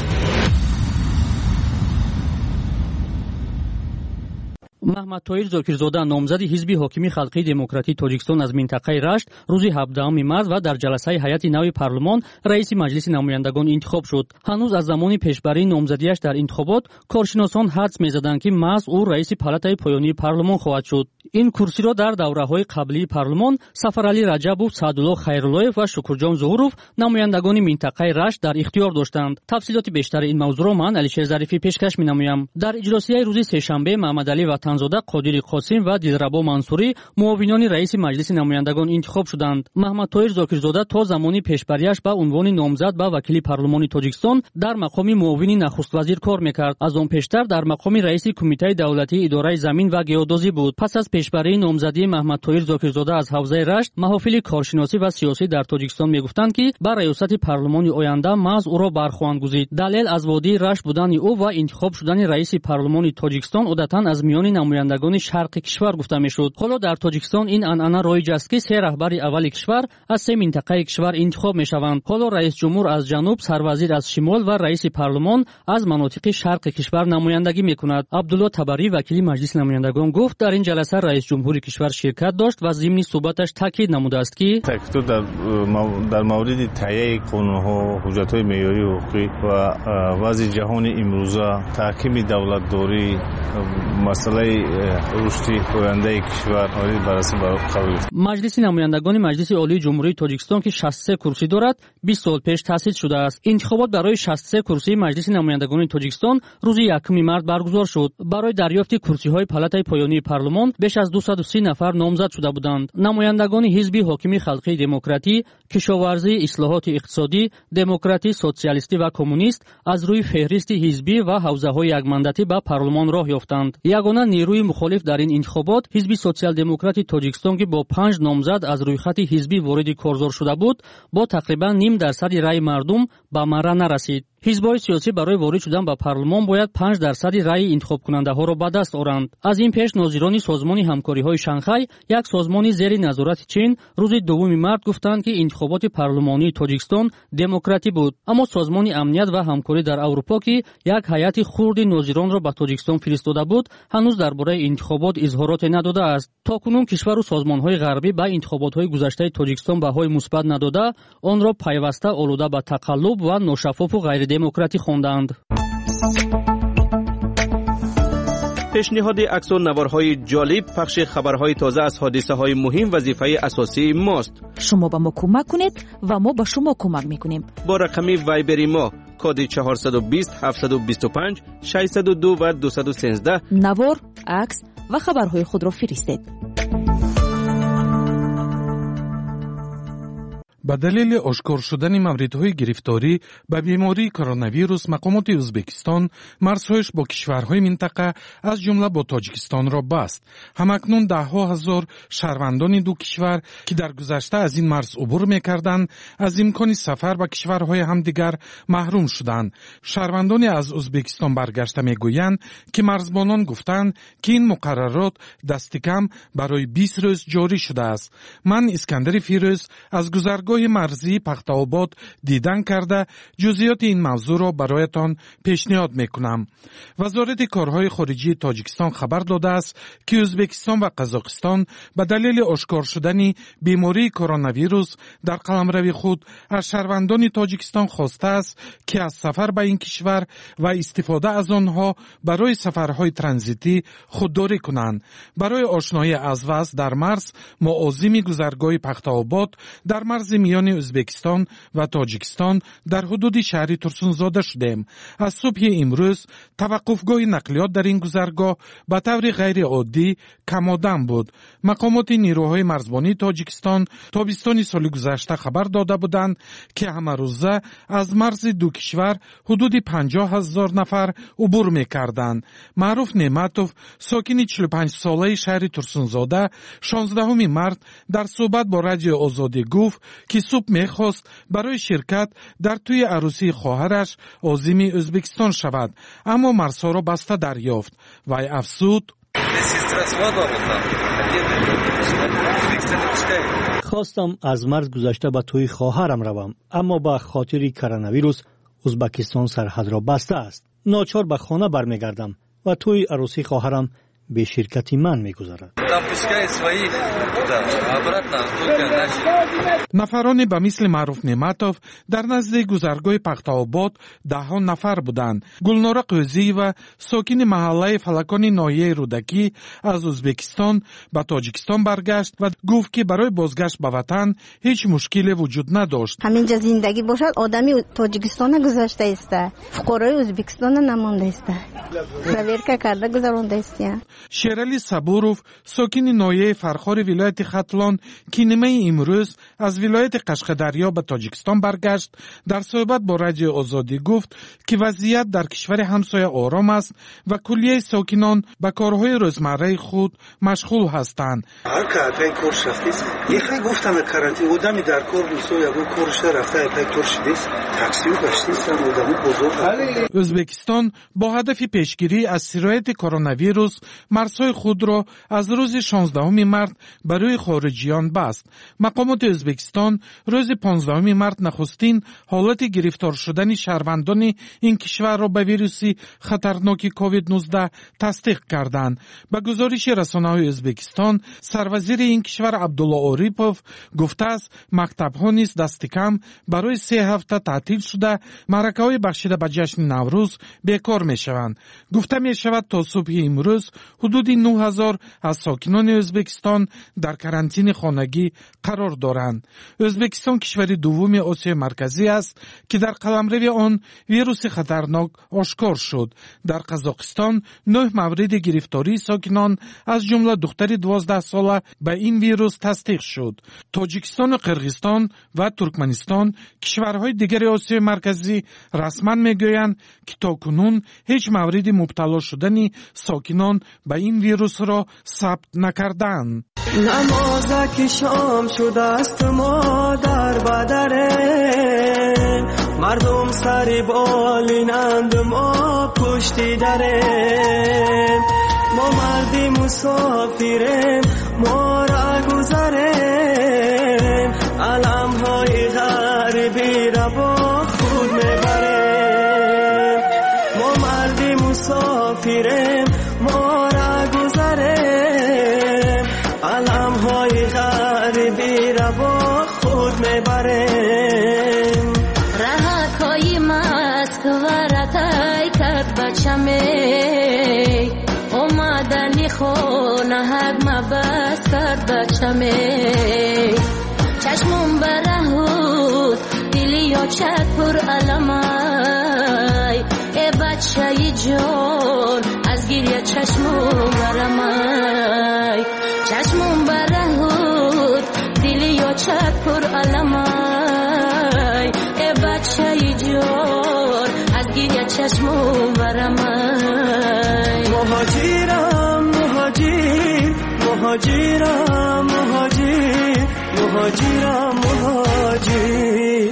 محمد طاهر زاکرزاده نامزد حزب حاکمی خلقی دموکراتی تاجیکستان از منطقه رشت روز هفدهم مارس و در جلسه هیئت نو پارلمان رئیس مجلس نمایندگان انتخاب شد. هنوز از زمان پیشبری نامزدیش در انتخابات کارشناسان حدس می‌زدند که محض او رئیس پالاتای پایانی پارلمان خواهد شد. این کرسی را در دوره‌های قبلی پارلمان سفرعلی رجبوف، سعدالله خیراللهیف و شکرجان ظهوروف نمایندگان منطقه رشت در اختیار داشتند. تفصیلات بیشتر این موضوع را من علیشیر ظریفی پیشکش می‌نمایم. در اجلاسیه روز سه‌شنبه محمد علی وطنزاده، قادری قاسم و دلربا منصوری معاونان رئیس مجلس نمایندگان انتخاب شدند. محمد طاهر زاکرزاده تا زمانی پیشبریش به عنوان نامزد به وکیل پارلمانی تاجیکستان در مقام معاون نخست وزیر کار می‌کرد. از آن پیشتر در مقام رئیس کمیته دولتی اداره زمین و گیاه‌دوزی بود. پس از پیشبری نامزدی محمد طاهر زاکرزاده از حوزه رشت، محافل کارشناسی و سیاسی در تاجیکستان میگفتند که بر ریاست پارلمان آینده محض او را برخواهند گزید. دلیل از وادی رشت بودن او و انتخاب شدن رئیس پارلمان تاجیکستان عادتاً از میان نمایندگان شرق کشور گفته میشد. حالا در تاجیکستان این عنعنه رایج است که سه رهبر اول کشور از سه منطقه کشور انتخاب میشوند. حالا رئیس جمهور از جنوب، سروزیر از شمال و رئیس پارلمان از مناطق شرق کشور نمایندگی میکند. عبدالله تبری وکیل مجلس نمایندگان گفت در این جلسه رئیس جمهور کشور شرکت داشت و ضمن صحبتش تاکید نموده است که تاکید در در مورد تهیه قانون‌ها، حجت‌های معیاری حقوقی و وضع جهان امروزه، تحکیم دولت‌داری، مسئله رشد آینده کشور بررسی قرار گرفت. مجلس نمایندگان مجلس عالی جمهوری تاجیکستان که شصت و سه کرسی دارد بیست سال پیش تأسیس شده است. انتخابات برای شصت و سه کرسی مجلس نمایندگان تاجیکستان روز یکم مارس برگزار شد. برای دریافت کرسی‌های پالاتای پایانی پارلمان بیش از دویست و سی نفر نامزد شده بودند. نمایندگان حزب حاکمی خلقی دموکراتی، کشاورزی، اصلاحات اقتصادی، دموکراتی، سوسیالیستی و کمونیست از روی فهرست حزبی و حوزه‌های یکمندتی به پارلمان راه یافتند. یگانه نیروی مخالف در این انتخابات حزب سوسیال دموکراتی تاجیکستان که با پنج نامزد از روی خط حزبی وارد کارزار شده بود، با تقریبا نیم درصد رأی مردم به مرا نرسید. حزب‌های سیاسی برای وارد شدن به پارلمان باید پنج درصد رأی انتخاب کننده‌ها را به دست آورند. از این پیش ناظران سازمان همکاری‌های شانگهای، یک سازمان زیر نظارت چین، روز دوم مارس گفتند که انتخابات پارلمانی تاجیکستان دموکراتی بود، اما سازمان امنیت و همکاری در اروپا که یک هیئت خرد ناظران را به تاجیکستان فرستاده بود، هنوز درباره انتخابات اظهارات نداده است. تاکنون کشور و سازمان‌های غربی به انتخابات‌های گذشته تاجیکستان بهای مثبت نداده، آن را پیوسته آلوده به تقلب و ناشفاف و غیر دموکراتی خواندند. پیشنهاد عکس و نوارهای جالب، پخش خبرهای تازه از حادثه‌های مهم وظیفه اساسی ماست. شما به ما کمک کنید و ما به شما کمک میکنیم. با رقم وایبری ما کد چهارصد و بیست هفتصد و بیست و پنج ششصد و دو و دویست و سیزده نوار، عکس و خبرهای خود را فرستید. با دلیل آشکار شدن موردهای گرفتاری به بیماری کرونا ویروس، مقامات ازبکستان مرزهایش با کشورهای منطقه از جمله با تاجیکستان را بست. همکنون ده ها هزار شهروندان دو کشور که در گذشته از این مرز عبور می‌کردند از امکان سفر به کشورهای همدیگر محروم شدند. شهروندان از ازبکستان برگشته میگویند که مرزبانان گفتند که این مقررات دست کم برای بیست روز جاری شده است. من اسکندر فیروز از گذرگاه فرودگاه مرزی پختاوباد دیدن کرده جزئیات این موضوع را برایتان پیشنهاد میکنم. وزارت کارهای خارجی تاجیکستان خبر داده است که ازبکستان و قزاقستان به دلیل آشکار شدن بیماری کرونا ویروس در قلمرو خود از شهروندان تاجیکستان خواسته است که از سفر به این کشور و استفاده از آنها برای سفرهای ترانزیتی خودداری کنند. برای آشنایی از وضع در مرز ما عازم گذرگاه پختاوباد در مرز میان ازبکستان و تاجیکستان در حدود شهر ترسونزاده شدیم. از صبح امروز توقفگاه نقلیات در این گذرگاه به طور غیر عادی کم‌آدم بود. مقامات نیروهای مرزبانی تاجیکستان تابستان سال گذشته خبر داده بودند که همه روزه از مرز دو کشور حدود پنجاه هزار نفر عبور می‌کردند. معروف نعمتوف ساکن چهل و پنج ساله شهر ترسونزاده شانزدهم مارس در صحبت با رادیو آزادی گفت که صبح می‌خواست برای شرکت در توی عروسی خواهرش عازم ازبکستان شود، اما مرزها را بسته دریافت. وی افزود: خواستم از مرز گذشته به توی خواهرم روم، اما به خاطر کرونا ویروس ازبکستان سرحد را بسته است. ناچار به خانه برمیگردم و توی عروسی خواهرم به شرکت من میگذرد. نفرانی به مثل معروف نعمتوف در نزد گذرگاه پختاوباد ده ها نفر بودند. گلناره قوزی و ساکن محله فلکان ناحیه رودکی از ازبکستان به تاجیکستان برگشت و گفت که برای بازگشت به وطن هیچ مشکلی وجود نداشت. همینجا زندگی باشد آدمی تاجیکستان گذشته است، فقرای ازبکستان نمانده است، پرویرکا کرده گذرانده است. شیرالی صبوروف ساکن ناحیه فرخار ولایت ختلان که نیمه امروز از ولایت قشقدریا به تاجیکستان برگشت در صحبت با رادیو آزادی گفت که وضعیت در کشور همسایه آرام است و کلیه ساکنان به کارهای روزمره خود مشغول هستند. هر که کارش رفتیست یکی گفتم کرانتین آدمی در کار نیست، یگو کارش رفته پای کارش نیست، تاکسی گشتیست، آدمی بزرگ. ازبکستان با هدف پیشگیری از سرایت کرونا ویروس مرزهای خود را از روز شانزدهم مارس برای خارجیان بست. مقامات ازبکستان روز پانزدهم مارس نخستین حالت گرفتار شدن شهروندان این کشور را به ویروس خطرناک کووید نوزده تصدیق کردند. به گزارش رسانه‌های ازبکستان، سروزیر این کشور عبدالله آریپوف گفته است مکتب‌ها نیز دست کم برای سه هفته تعطیل شده، معرکه‌های بخشیده به جشن نوروز بیکار می‌شوند. گفته می‌شود تا صبح امروز حدود نه هزار از ساکنان ازبکستان در کرانتین خانگی قرار دارند. ازبکستان کشور دوم آسیای مرکزی است که در قلمرو آن ویروس خطرناک آشکار شد. در قزاقستان نه مورد گرفتاری ساکنان از جمله دختر دوازده ساله به این ویروس تصدیق شد. تاجیکستان و قرغیزستان و ترکمنستان کشورهای دیگر آسیای مرکزی رسما میگویند که تاکنون هیچ مورد مبتلا شدن ساکنان به این ویروس را ثبت نکردند. نمازه که شام شده است ما در بدره، مردم سری بالینند ما پشتی دره، ما مردی مسافریم ما را گذریم، علم های غریبی را با خود میبریم، ما مردی مسافریم ما را گذریم، علم های غریبی را با خود میبریم. رهکای مسکو رتای کد بچمی، اومدنی خونه حق مبست کرد بچمی، چشمون برهود دلی یا چک پر علمای، ای بچه جان از گریه چشمون برمای، چشمون برهود دلی یا چک پر علمای، ای بچه جان از گریه چشمون برمای. مهاجرم مهاجر مهاجرم مهاجر مهاجرم مهاجر.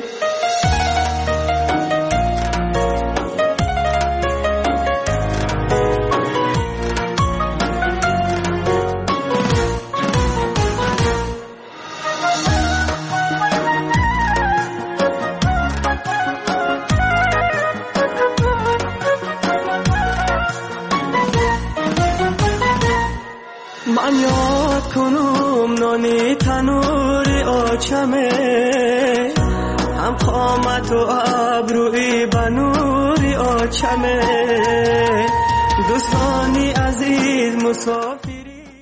آچمه هم قامت و ابروی بنوری آچمه دوستانی عزیز مسافری.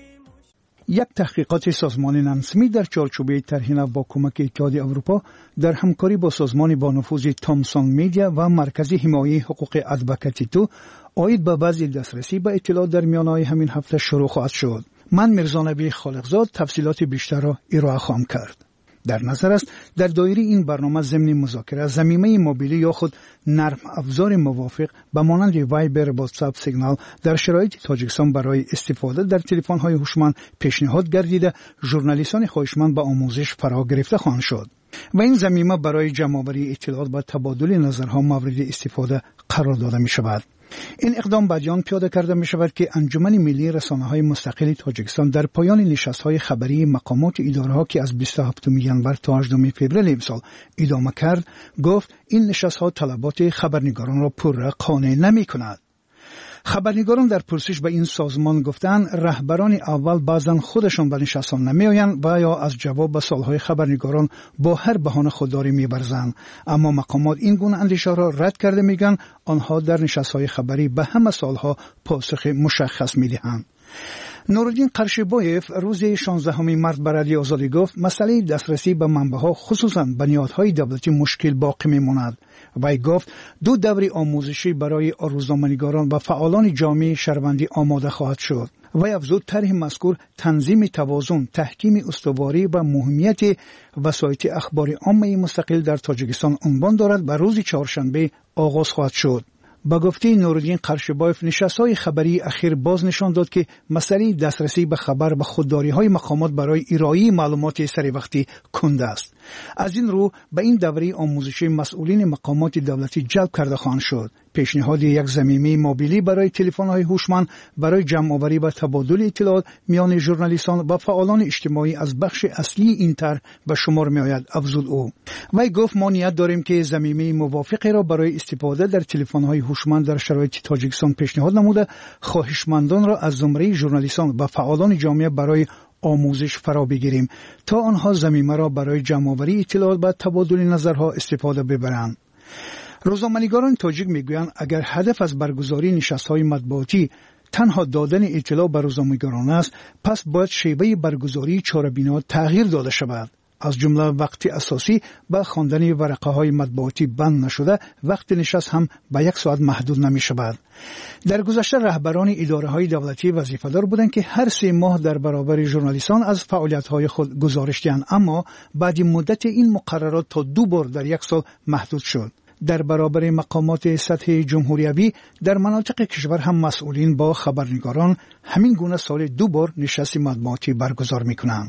یک تحقیقات سازمان نمسمی در چارچوب طرح نو با کمک اتحادیه اروپا در همکاری با سازمان با نفوذ تامسون میدیا و مرکز حمایت حقوق ادوکاتی تو عاید به بعضی دسترسی به اطلاعات در میانه همین هفته شروع خواهد شد. من میرزا نبی خالقزاد تفصیلات بیشتر را ارائه خواهم کرد. در نظر است در دایره این برنامه ضمن مذاکره ضمیمه موبیلی یا خود نرم افزار موافق به مانند وایبر، واتساپ، سیگنال در شرایط تاجیکستان برای استفاده در تلفن‌های هوشمند پیشنهاد گردیده ژورنالیستان خواهشمند به آموزش فرا گرفته خواهند شد و این ضمیمه برای جمع‌آوری اطلاعات و تبادل نظرها مورد استفاده قرار داده می شود. این اقدام بعدیان پیاده کرده می شود که انجمن ملی رسانه‌های مستقل تاجیکستان در پایان نشست‌های خبری مقامات اداره‌ها که از بیست و هفتم ژانویه تا هجدهم فوریه امسال ادامه کرد، گفت این نشست‌ها طلبات خبرنگاران را پوره قانع نمی‌کند. خبرنگاران در پرسش به این سازمان گفتند رهبران اول بعضاً خودشان به نشستان نمی‌آیند و یا از جواب به سوال‌های خبرنگاران با هر بهانه خودداری می‌ورزند، اما مقامات این گونه اندیشه را رد کرده می‌گویند آنها در نشست‌های خبری به همه سوال‌ها پاسخ مشخص می‌دهند. نورالدین قرشیبایف روز شانزدهم مارس به رادیو آزادی گفت مسئله دسترسی به منبع‌ها خصوصاً بنیادهای دولتی مشکل باقی می‌ماند. وی گفت دو دوره آموزشی برای روزنامه‌نگاران و فعالان جامعه شهروندی آماده خواهد شد. وی افزود طرح مذکور تنظیم توازن، تحکیم استواری و مهمیت وسایط اخباری عامه مستقل در تاجیکستان عنوان دارد و روز چهارشنبه آغاز خواهد شد. با گفته نورالدین قرشیبایف نشست‌های خبری اخیر باز نشان داد که مسئله دسترسی به خبر و خودداری‌های مقامات برای ارائه معلومات سری وقتی کنده است. از این رو به این دوره آموزشی مسئولین مقامات دولتی جلب کرده خواهند شد. پیشنهاد یک ضمیمه موبیلی برای تلفن‌های هوشمند برای جمع‌آوری و تبادل اطلاعات میان ژورنالیستان و فعالان اجتماعی از بخش اصلی این طرح به شمار می‌آید، افزود او. وی گفت ما نیت داریم که ضمیمه موافقی را برای استفاده در تلفن‌های هوشمند در شرایط تاجیکستان پیشنهاد نموده خواهشمندان را از زمره ژورنالیستان و فعالان جامعه برای آموزش فرا بگیریم تا آنها ضمیمه را برای جمع‌آوری اطلاعات و تبادل نظرها استفاده ببرند. روزنامه‌نگاران تاجیک میگویند اگر هدف از برگزاری نشست‌های مطبوعاتی تنها دادن اطلاع به روزنامه‌نگاران است، پس باید شیوه برگزاری چاره‌بینا تغییر داده شود. از جمله وقتی اساسی به خواندن ورقه‌های مطبوعاتی بند نشده، وقت نشست هم به یک ساعت محدود نمی شود. در گذشته رهبران اداره‌های دولتی وظیفه‌دار بودند که هر سه ماه در برابر ژورنالیستان از فعالیت‌های خود گزارش دهند، اما بعد مدت این مقررات تا دو بار در یک سال محدود شد. در برابر مقامات سطح جمهوریوی در مناطق کشور هم مسئولین با خبرنگاران همین گونه سال دو بار نشست مطبوعاتی برگزار می‌کنند.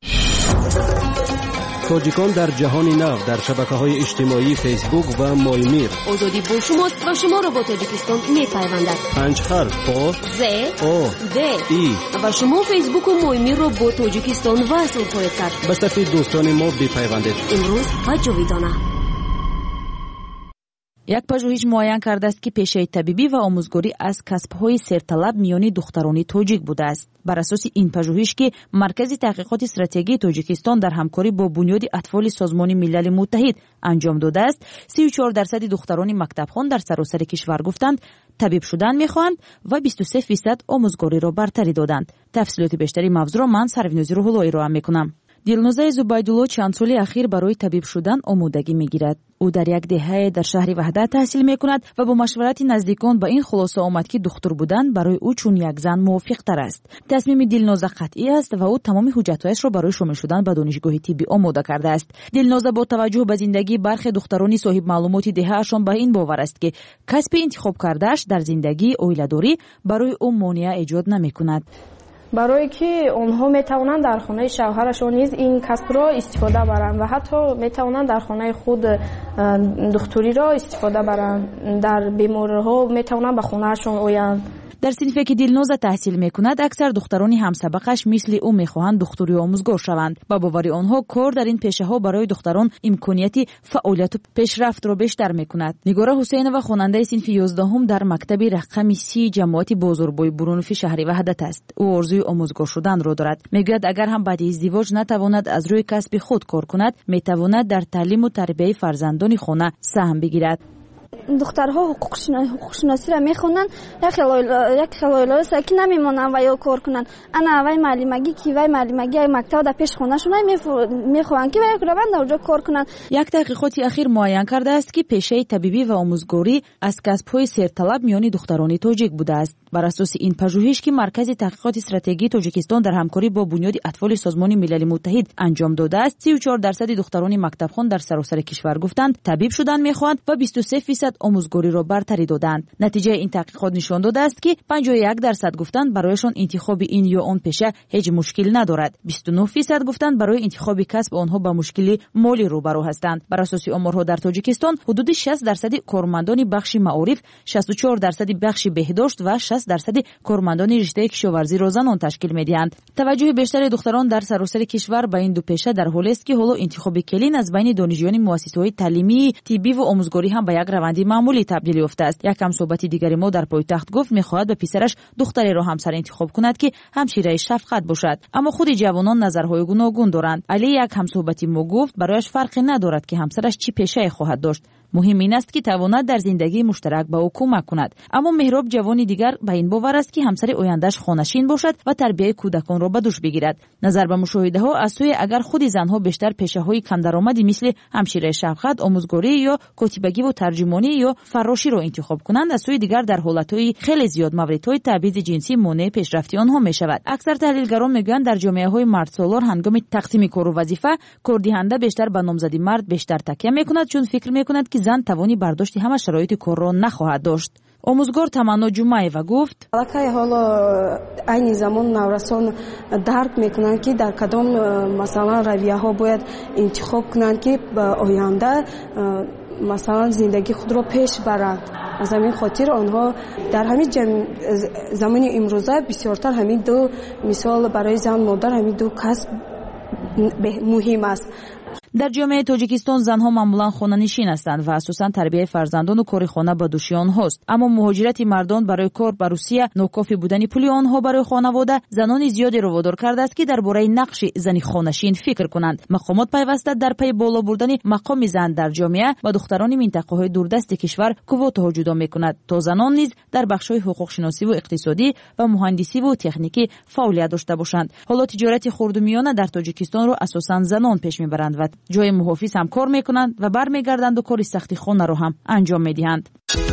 تاجیکان در جهان نو در شبکه‌های اجتماعی فیسبوک و مایمیر. آزادی با شماست و شما را با تاجیکستان می‌پیوندد. پنج حرف با ز او د ای و شما فیسبوک و مایمیر را با تاجیکستان وصل خواهید کرد. به صفحه دوستان ما بپیوندید. امروز و جاویدانه. یک پژوهش معین کرده است که پیشه طبیبی و آموزگاری از کسب‌های سرطلب میان دختران تاجیک بوده است. بر اساس این پژوهش که مرکز تحقیقات استراتژی تاجیکستان در همکاری با بنیاد اطفال سازمان ملل متحد انجام داده است، سی و چهار درصد دختران مکتبخوان در سراسر کشور گفتند طبیب شدن می‌خواهند و بیست و سه درصد آموزگاری را برتری دادند. تفصیلات بیشتری موضوع را من سروینوزی روح‌الله ارائه می‌کنم. دلنوزه زبیدالله چند سالی اخیر برای طبیب شدن آمادگی میگیرد. او در یک دهه در شهر وحدت تحصیل میکند و با مشورت نزدیکان به این خلاصه آمد که دختر بودن برای او چون یک زن موافق تر است. تصمیم دلنوزه قطعی است و او تمام حجتهایش را برای شامل شدن به دانشگاه طبی آماده کرده است. دلنوزه با توجه به زندگی برخی دختران صاحب معلومات دهه‌شان به این باور است که کسب انتخاب کرده‌اش در زندگی عائله‌داری برای او مانع ایجاد نمیکند. برای که آنها میتوانند در خانه شوهرشان نیز این کسب را استفاده برند و حتی میتوانند در خانه خود دکتری را استفاده برند. در بیماری‌ها میتوانند به خانه‌شان آیند. در صنفی که دلنوز تحصیل میکند اکثر دختران همسبقش مثل او میخواهند دکتری آموزگار شوند. با باور آنها کار در این پیشه ها برای دختران امکانیت فعالیت و پیشرفت را بیشتر میکند. نگار حسین و خواننده صنف یازدهم در مکتب رقم سی جماعت بازاربوی برونفی شهر وحدت است. او آرزوی آموزگار شدن را دارد. میگوید اگر هم بعد ازدواج نتواند از روی کسب خود کار کند، میتواند در تعلیم و تربیت فرزندان خانه سهم بگیرد. دخترها حقوق شناسی را میخونن، یک یک خلایل است که نمیمونن و یا کار کنن. انا وای معلمگی کی وای معلمگی مکتب در پیش خونه شون میخوان که وای روند اونجا کار کنن. یک تحقیقات اخیر معین کرده است که پیشه طبیبی و آموزگاری از کسب‌های سرطلب میان دختران تاجیک بوده است. بر اساس این پژوهش که مرکز تحقیقات استراتژی تاجیکستان در همکاری با بنیاد اطفال سازمان ملل متحد انجام داده است، سی و چهار درصد دختران مکتبخوان در سراسر کشور گفتند طبیب شدن میخواهند و بیست و سه درصد آموزگاری را برتری دادند. نتیجه این تحقیقات نشان داده است که پنجاه و یک درصد گفتند برایشان انتخاب این یا آن پیشه هیچ مشکل ندارد. بیست و نه درصد گفتند برای انتخاب کسب آنها با مشکل مالی روبرو هستند. بر اساس آمارها در تاجیکستان حدود شصت درصد کارمندان بخش معارف، شصت و چهار درصد بخش بهداشت و شصت درصد کارمندان رشته کشاورزی را زنان تشکیل می‌دهند. توجه بیشتر دختران در سراسر کشور به این دو پیشه در حالی است که حالا انتخاب کلین از بین دانشجویان مؤسسه‌های تعلیمی، طبی و آموزگاری هم به یک روند معمولی تبدیل یافته است. یک همصحبت دیگری ما در پایتخت گفت می‌خواهد به پسرش دختری را همسر انتخاب کند که همشیره شفقت باشد، اما خود جوانان نظرهای گوناگون دارند. علی یک همصحبتی ما گفت برایش فرقی ندارد که همسرش چی پیشه خواهد داشت، مهم این است که تواند در زندگی مشترک به او کمک کند. اما مهراب جوانی دیگر به این باور است که همسر آینده‌اش خانه‌شین باشد و تربیت کودکان را به دوش بگیرد. نظر به مشاهده‌ها از سوی اگر خود زنها بیشتر پیشه‌های کم درآمدی مثل همشیره شفقت، آموزگاری یا کاتبگی و ترجمانی یا فراشی را انتخاب کنند، از سوی دیگر در حالت‌های خیلی زیاد موردهای تبعیض جنسی مانع پیشرفت آنها می‌شود. اکثر تحلیلگران میگویند در جامعه‌های مردسالار هنگام تقسیم کار و وظیفه، کاردهنده بیشتر به نامزدی مرد بیشتر تکیه می‌کند، چون فکر می‌کند که زن توانی برداشت همه شرایط کار را نخواهد داشت. آموزگار تمنا جمعی‌وا گفت: الکی حالا این زمان نورسان درک میکنند که در کدام مثلا رویه ها باید انتخاب کنند که به آینده مثلا زندگی خود را پیش برند. از همین خاطر آنها در همین زمان امروزه بسیارتر همین دو مثال برای زن مادر همین دو کسب مهم است. در جامعه تاجیکستان زنها معمولا خانه‌نشین هستند و اساساً تربیت فرزندان و کار خانه به دوش آنهاست. اما مهاجرت مردان برای کار به روسیه، ناکافی بودن پول آنها برای خانواده، زنان زیادی را وادار کرده است که درباره نقش زن خانه‌نشین فکر کنند. مقامات پیوسته در پی بالا بردن مقام زن در جامعه و دختران منطقه‌های دوردست کشور کوتاه جدا می‌کند تا زنان نیز در بخش‌های حقوق شناسی و اقتصادی و مهندسی و تکنیکی فعالیت داشته باشند. حالا تجارت خردمیانه در تاجیکستان را اساساً زنان پیش می‌برند و جای محافظ هم کار میکنند و برمیگردند و کار سختی خانه را هم انجام میدهند.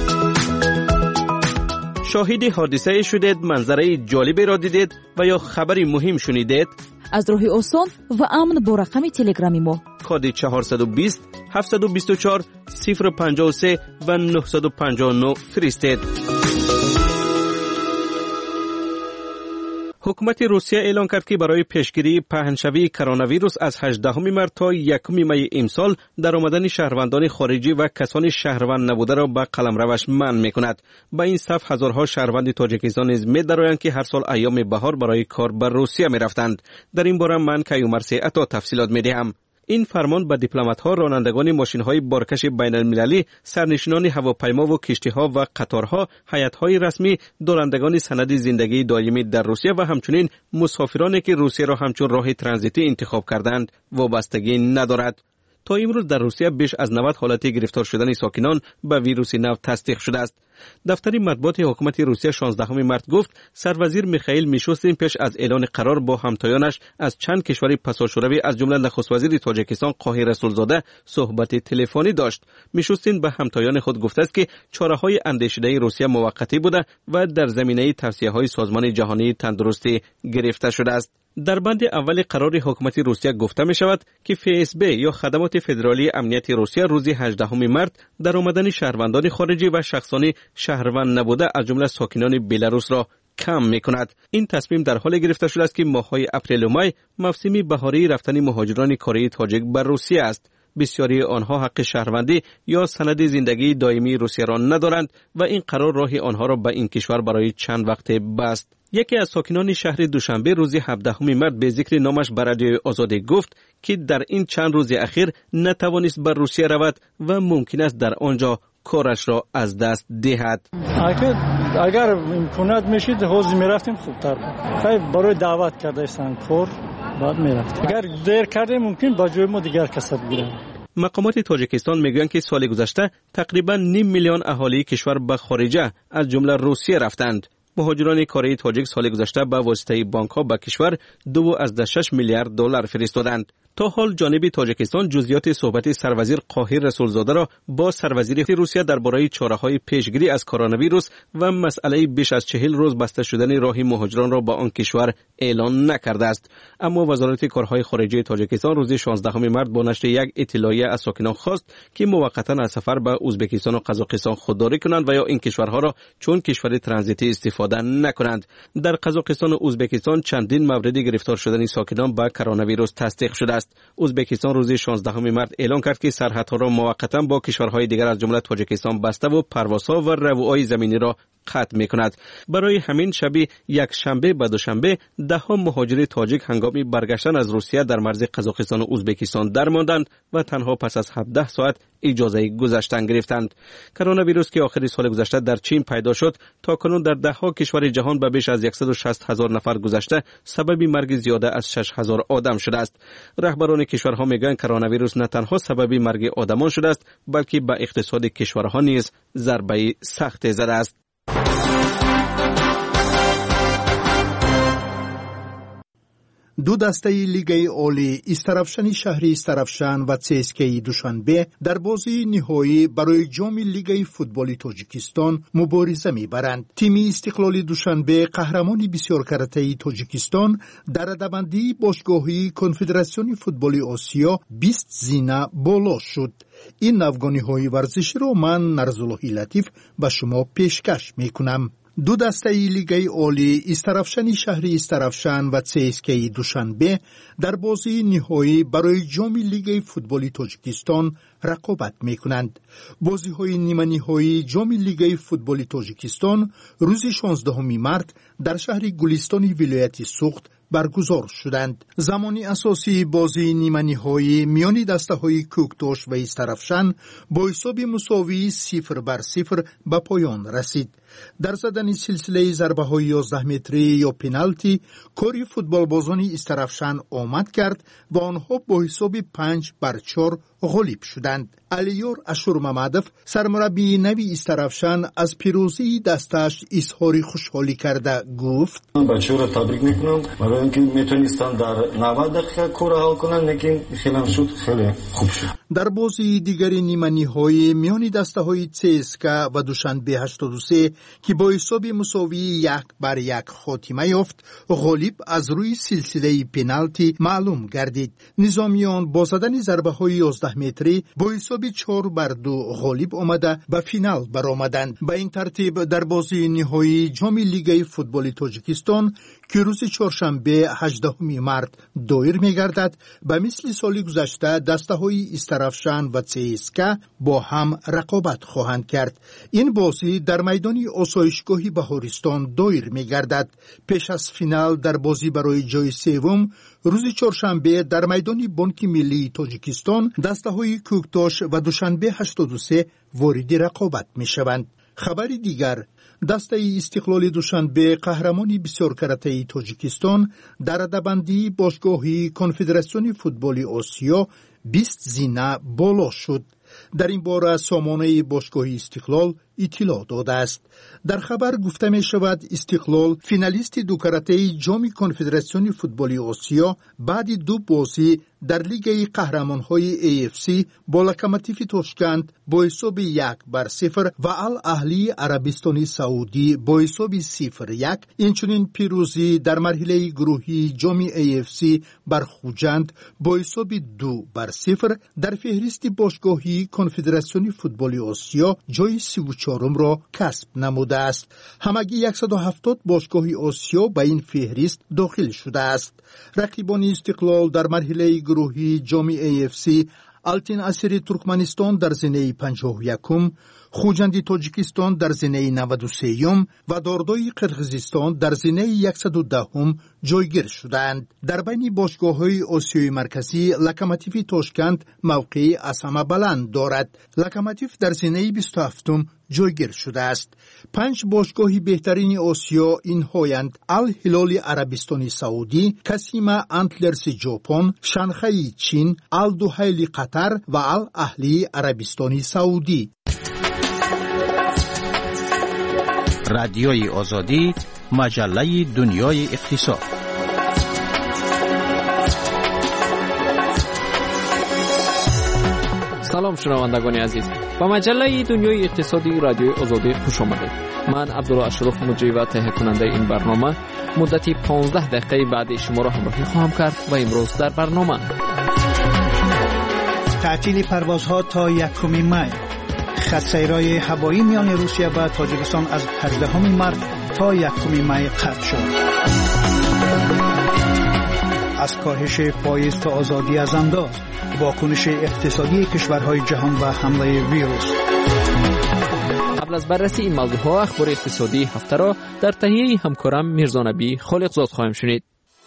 شاهد حادثه شدید، منظره جالبی را دیدید و یا خبری مهم شنیدید؟ از راه آسان و امن با رقم تلگرامی ما کد چهارصد و بیست هفتصد و بیست و چهار صفر پنجاه و سه و نهصد و پنجاه و نه فرستید. حکومت روسیه اعلام کرد که برای پیشگیری پهنشوی کرونا ویروس از هجدهم مارس تا یکم می امسال در آمدن شهروندان خارجی و کسان شهروند نبوده را به قلمروش منع می‌کند. با این صف هزارها شهروند تاجیکستان نیز می‌درآیند که هر سال ایام بهار برای کار به روسیه می‌رفتند. در این باره من کیومرث عطا تفصیلات می‌دهم. این فرمان به دیپلمات‌ها، رانندگان ماشین‌های بارکش بین‌المللی، سرنشینان هواپیما و کشتی‌ها و قطارها، هیئت‌های رسمی، دارندگان سند زندگی دائمی در روسیه و همچنین مسافرانی که روسیه را همچون راه ترانزیتی انتخاب کردند وابستگی ندارد. تا امروز در روسیه بیش از نود حالت گرفتار شدن ساکنان به ویروس نو تصدیق شده است. دفتر مطبوعات حکومت روسیه شانزدهم مارس گفت سروزیر میخائیل میشوستین پیش از اعلان قرار با همتایانش از چند کشور پساشوروی از جمله نخست وزیر تاجیکستان قاهی رسولزاده صحبت تلفنی داشت. میشوستین به همتایان خود گفته است که چاره‌های اندیشیده روسیه موقتی بوده و در زمینه توصیه‌های سازمان جهانی تندرستی گرفته شده است. در بند اول قرار حکومت روسیه گفته می شود که اف اس بی یا خدمات فدرالی امنیت روسیه روز هجدهم مارس در آمدن شهروندان خارجی و شخصانی شهروند نبوده از جمله ساکنان بلاروس را کم می کند. این تصمیم در حال گرفته شده است که ماه‌های اپریل و می موسم بهاری رفتن مهاجران کاری تاجیک بر روسیه است. بسیاری آنها حق شهروندی یا سند زندگی دائمی روسیه را ندارند و این قرار راه آنها را به این کشور برای چند وقت بست. یکی از ساکنان شهر دوشنبه روز هفدهم مارس به ذکر نامش به رادیوی آزادی گفت که در این چند روز اخیر نتوانست به روسیه رود و ممکن است در آنجا کارش را از دست دهد. اگر امکانات میشید حوض میرفتیم خوبتر بود. خیلی برای دعوت کرده ایستن کار بعد میرفتیم. اگر دیر کردیم ممکن با جای ما دیگر کسب بگیرن. مقامات تاجیکستان میگویند که سال گذشته تقریبا نیم میلیون اهالی کشور به خارجه از جمله روسیه رفتند. مهاجران کاری تاجیک سال گذشته به واسطه بانک‌ها به کشور دو و شش میلیارد دلار فرستادند. تا حال جانب تاجیکستان جزئیات صحبت سروزیر قاهر رسولزاده را با سروزیر روسیه درباره چاره‌های پیشگیری از کرونا ویروس و مسئله بیش از چهل روز بسته شدن راه مهاجران را با آن کشور اعلان نکرده است. اما وزارت کارهای خارجه تاجیکستان روز شانزدهم مارس با نشر یک اطلاعیه از ساکنان خواست که موقتا از سفر به ازبکستان و قزاقستان خودداری کنند و یا این کشورها را چون کشور ترانزیتی استفاده نکنند. در قزاقستان و ازبکستان چندین مورد گرفتار شدن ساکنان با کرونا ویروس تصدیق شده است. ازبکستان روز شانزدهم مارس اعلان کرد که سرحدها را موقتا با کشورهای دیگر از جمله تاجیکستان بسته و پروازها و روهای زمینی را قطع می‌کند. برای همین شب یک شنبه به دوشنبه ده ها مهاجر تاجیک هنگام برگشتن از روسیه در مرز قزاقستان و ازبکستان درماندند و تنها پس از هفده ساعت اجازه گذشتن گرفتند. کرونا ویروس که آخر سال گذشته در چین پیدا شد تا کنون در ده ها کشور جهان به بیش از صد و شصت هزار نفر گذشته سبب مرگ زیاده از شش هزار آدم شده است. رهبران کشورها میگویند کرونا ویروس نه تنها سبب مرگ آدمان شده است بلکه به اقتصاد کشورها نیز ضربه سخت زده است. دو دسته لیگ عالی استرافشن شهری استرافشن و سیسکی دوشنبه در بازی نهایی برای جام لیگ فوتبال تاجیکستان مبارزه می‌برند. تیم استقلال دوشنبه قهرمان بسیار کرده تاجیکستان در رده‌بندی باشگاهی کنفدراسیون فوتبال آسیا بیست زینه بالا شد. این افغانی‌های ورزشی را من نرزالله لطیف به شما پیشکش می‌کنم. دو دسته لیگ عالی استرافشن شهری استرافشن و سیسکی دوشنبه در بازی نهایی برای جام لیگ فوتبال تاجیکستان رقابت می‌کنند. بازی‌های نیمه نهایی جام لیگ فوتبال تاجیکستان روز شانزدهم مارس در شهر گلستان ولایت سوخت برگزار شدند. زمانی اساسی بازی نیمه نهایی میان دسته‌های کوکتاش و استرافشن با حساب مساوی صفر بر صفر به پایان رسید. در زدن سلسله ضربه‌های یازده متری یا پنالتی کاری فوتبال بازان استرافشن آمد کرد و آنها با حساب پنج بر چهار غالب شدند. علیار اشور ممدوف سرمربی نوی استرافشن از پیروزی دستش اظهار خوشحالی کرده گفت: من بچه‌ها را تبریک میکنم برای اینکه میتونستن در نود دقیقه کار حل کنن، لیکن خیلی شد خیلی خوب شد. در بازی دیگری نیمه نهایی میان دسته‌های سیسکا و دوشنبه هشتاد و سه که با حساب مساوی یک بر یک خاتمه یافت، غالب از روی سلسله پنالتی معلوم گردید. نظامیان با زدن ضربه‌های یازده متری با حساب چهار بر دو غالب آمده به فینال برآمدند. به این ترتیب در بازی نهایی جام لیگ فوتبال تاجیکستان که روز چهارشنبه هجدهم مارس دایر می‌گردد، به مثل سال گذشته دسته‌های استرافشن و سیسکا با هم رقابت خواهند کرد. این بازی در میدان آسایشگاهی بهارستان دایر می‌گردد. پیش از فینال در بازی برای جای سوم روز چهارشنبه در میدان بانک ملی تاجیکستان دسته‌های کوکتاش و دوشنبه هشتاد و سه وارد رقابت می‌شوند. خبر دیگر، دسته استقلال دوشنبه قهرمانی بسیار کرده تاجیکستان در رده‌بندی باشگاهی کنفدراسیون فوتبال آسیا بیست زینه بالا شد. در این باره سامانه باشگاهی استقلال اطلاع داده است. در خبر گفته می شود استقلال فینالیست دو کرته جام کنفدراسیون فوتبال آسیا بعد دو بازی در لیگ قهرمان‌های ای اف سی با لوکوموتیو تاشکند با حساب یک بر صفر و الاهلی عربستان سعودی با حساب صفر یک، اینچنین پیروزی در مرحله گروهی جام ای اف سی بر خوجند با حساب دو بر صفر در فهرست باشگاهی کنفدراسیون فوتبال آسیا جای سی و چهارم را کسب نموده است. همگی صد و هفتاد باشگاهی آسیا به این فهرست داخل شده است. رقیبان استقلال در مرحله گروهی جام ای اف سی التین اسیری ترکمنستان در زینه پنجاه و یکم، خوجندی تاجیکستان در زینه نود و سه و داردای قرقیزستان در زینه صد و ده جایگیر شدند. در بین باشگاه‌های آسیای مرکزی لوکوموتیو تاشکند موقعی از همه بلند دارد. لوکوموتیو در زینه بیست و هفت جایگیر شده است. پنج باشگاه بهترین آسیا اینهایند: الهلال عربستان سعودی، کاسیما انتلرز ژاپن، شانگهای چین، الدوحیل قطر و الاهلی عربستان سعودی. رادیوی آزادی، مجله دنیای اقتصاد. سلام شنوندگان عزیز، با مجله دنیای اقتصادی رادیوی آزادی خوش آمدید. من عبدالله اشرف مجری و تهیه کننده این برنامه مدتی پانزده دقیقه بعد شما را همراهی خواهم کرد و امروز در برنامه تعطیل پروازها تا یکم می، خط سیرهای هوایی میان روسیه و تاجیکستان از هجدهم مارس تا یکم می قطع شد. از کاهش پاییز تا آزادی از انداز، واکنش اقتصادی کشورهای جهان و حمله ویروس. قبل از بررسی این موضوعها اخبار اقتصادی هفته را در تهیه همکارم میرزا نبی خالقزاد خواهیم شنید.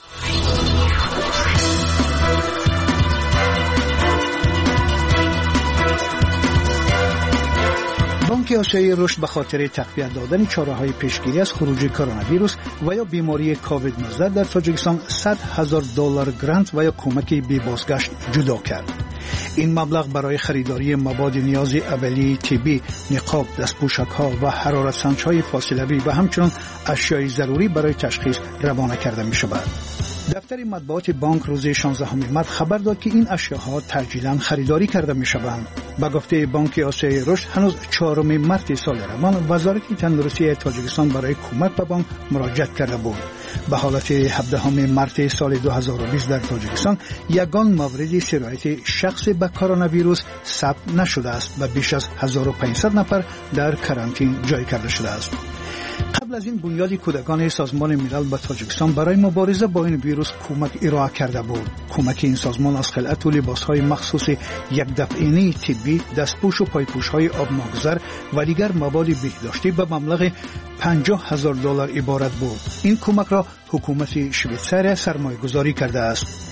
بانک آسیایی رشد به خاطر تقویت دادن چاره‌های پیشگیری از خروج کرونا ویروس و یا بیماری کووید نوزده در تاجیکستان صد هزار دلار گرانت و یا کمک بی بازگشت جدا کرد. این مبلغ برای خریداری مواد نیاز اولیه طبی، نقاب، دستپوشک‌ها و حرارت سنج‌های فاصله‌ای و همچنین اشیاء ضروری برای تشخیص روانه کرده می‌شود. دفتر مطبوعات بانک روز شانزدهم مارس خبر داد که این اشیاءها ترجیحاً خریداری کرده می‌شوند. با گفته بانک آسیایی رشد، هنوز چهارم مارس سال روان وزارت تندرستی تاجیکستان برای کمک به بانک مراجعه کرده بود. به حالت هفدهم مارس سال دو هزار و بیست در تاجیکستان یگان مورد سرایت شخص به کرونا ویروس ثبت نشده است و بیش از هزار و پانصد نفر در کرانتین جای کرده شده است. قبل از این بنیاد کودکان سازمان ملل به تاجیکستان برای مبارزه با این ویروس کمک ارائه کرده بود. کمک این سازمان از خلعت و لباس‌های مخصوص یک دفعینی طبی، دستپوش و پایپوش‌های آب ناگذر و دیگر مواد بهداشتی به مبلغ پنجاه هزار دلار عبارت بود. این کمک را حکومت شویتزار سرمایه‌گذاری کرده است.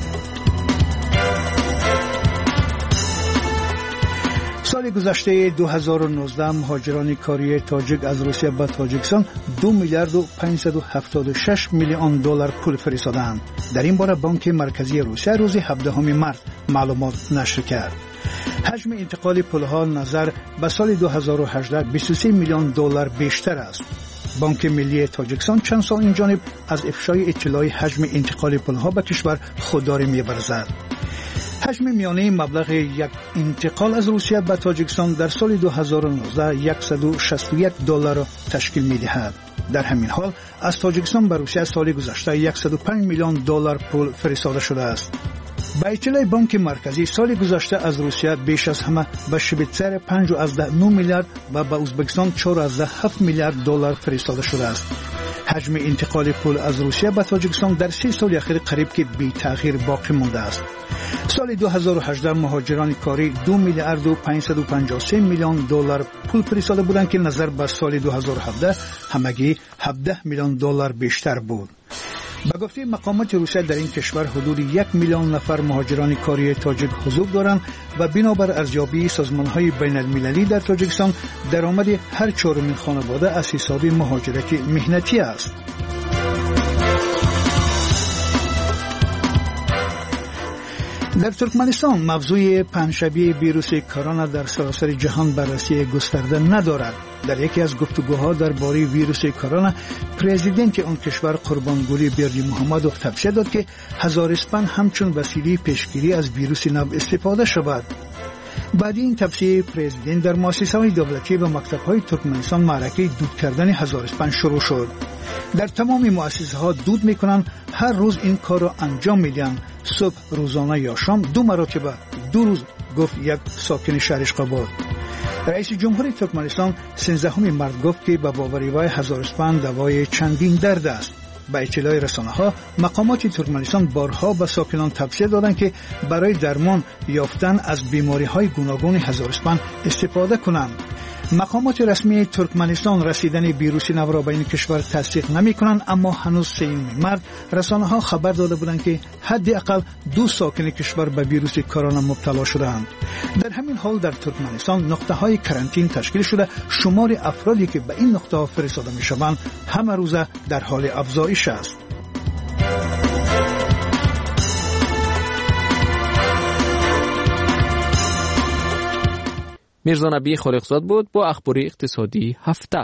سال گذشته دو هزار و نوزده مهاجران کاری تاجیک از روسیه به تاجیکستان دو میلیارد و پانصد و هفتاد و شش میلیون دلار پول فرستادند. در این باره بانک مرکزی روسیه روز هفدهم مارس معلومات نشر کرد. حجم انتقال پولها نظر به سال دو هزار و هجده بیست و سه میلیون دلار بیشتر است. بانک ملی تاجیکستان چند سال این جانب از افشای اطلاع حجم انتقال پولها به کشور خودداری می‌ورزد. حجم میانه مبلغ یک انتقال از روسیه به تاجیکستان در سال دو هزار و نوزده صد و شصت و یک دلار را تشکیل می‌دهد. در همین حال از تاجیکستان به روسیه سال گذشته صد و پنج میلیون دلار پول فرستاده شده است. با اطلاع بانک مرکزی سال گذشته از روسیه بیش از همه به شویتزار پنج و نه میلیارد و به ازبکستان چهار و هفت میلیارد دلار فرستاده شده است. حجم انتقال پول از روسیه به تاجیکستان در سه سال اخیر قریب که بی تغییر باقی مانده است. سال دو هزار و هجده مهاجران کاری دو میلیارد و پانصد و پنجاه و سه میلیون دلار پول فرستاده بودند که نظر به سال دو هزار و هفده همگی هفده میلیون دلار بیشتر بود. به گفته مقامات روسیه در این کشور حدود یک میلیون نفر مهاجران کاری تاجیک حضور دارند و بنابر ارزیابی سازمان‌های بین‌المللی در تاجیکستان درآمد هر چهارمین خانواده از حساب مهاجرت مهنتی است. در ترکمنستان موضوع پنجشنبه ویروس کرونا در سراسر جهان بررسی گسترده ندارد. در یکی از گفتگوها درباره ویروس کرونا، پرزیدنت آن کشور قربانگولی بردی محمدوف توصیه داد که هزاراسپان همچون وسیله پیشگیری از ویروس نو استفاده شود. بعد این توصیه پرزیدنت در مؤسسه‌های دولتی و مکتب‌های ترکمنستان معرکه دود کردن هزاراسپان شروع شد. در تمام مؤسسه‌ها دود می‌کنند، هر روز این کار را انجام می‌دهند، صبح، روزانه یا شام، دو مرتبه، دو روز، گفت یک ساکن شهر اشقاباد. رئیس جمهور ترکمنستان سیزدهم مارس گفت که به باور وی هزاراسپان دوای چندین درد است. به اطلاع رسانه‌ها مقامات ترکمنستان بارها به ساکنان توصیه دادند که برای درمان یافتن از بیماری‌های گوناگون هزاراسپن استفاده کنند. مقامات رسمی ترکمنستان رسیدن ویروس نو را بین کشور تصدیق نمی‌کنند، اما هنوز سوم مارس رسانه‌ها خبر داده بودند که حداقل دو ساکن کشور به ویروس کرونا مبتلا شدند. در همین حال در ترکمنستان نقطه‌های کرانتین تشکیل شده، شمار افرادی که به این نقطه‌ها فرستاده می‌شوند همه روزه در حال افزایش است. میرزا نبی خالقزاد بود با اخبار اقتصادی هفته.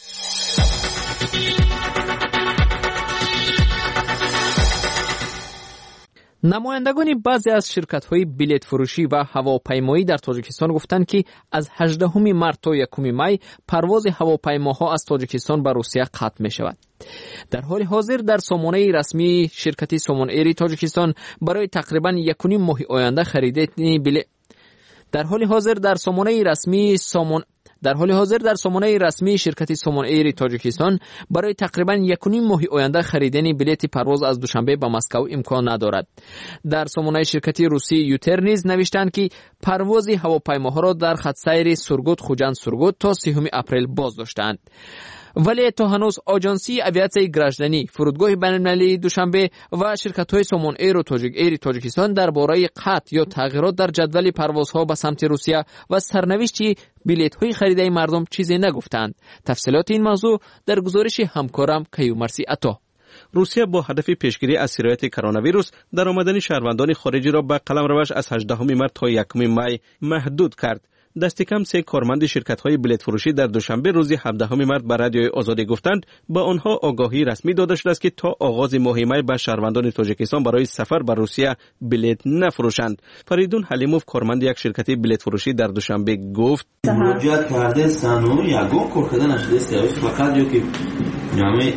نمایندگان بعضی از شرکت‌های بلیط فروشی و هواپیمایی در تاجیکستان گفتند که از هجدهم مارس تا یکم می پرواز هواپیماها از تاجیکستان به روسیه قطع می‌شود. در حال حاضر در سامانه رسمی شرکت سامان ایری تاجیکستان برای تقریباً یک و نیم ماه آینده خرید بلیط در حال حاضر در سامانه رسمی سامان در حال حاضر در سامانه رسمی شرکت سامان ایر تاجیکستان برای تقریباً یک و نیم ماه آینده خریدن بلیط پرواز از دوشنبه به مسکو امکان ندارد. در سامانه شرکت روسی یوتر نیز نوشتند که پرواز هواپیماها را در خط سیر سورگوت خوجند سورگوت تا سوم اپریل باز داشتند. ولی تا هنوز آژانسی اویاسیون گراژدانی فرودگاه بین‌المللی دوشنبه و شرکت‌های سامان ایر و تاجیک ایر تاجیکستان درباره قطع یا تغییرات در جدول پروازها به سمت روسیه و سرنوشت بلیط‌های خریده مردم چیزی نگفتند. تفصیلات این موضوع در گزارش همکارم کیومرسی عطا. روسیه با هدف پیشگیری از سرایت کرونا ویروس در آمدن شهروندان خارجی را به قلمروش از هجدهم مارس تا یکم می محدود کرد. دست کم سه کارمند شرکت‌های بلیط فروشی در دوشنبه روز هفدهم مارس به رادیوی آزادی گفتند با آنها آگاهی رسمی داده شده است که تا آغاز ماه می به شهروندان تاجیکستان برای سفر به روسیه بلیط نفروشند. فریدون حلیموف کارمند یک شرکت بلیط فروشی در دوشنبه گفت مراجعت کرده سانو یگان کار کرده نشده است که فقط یا که نامه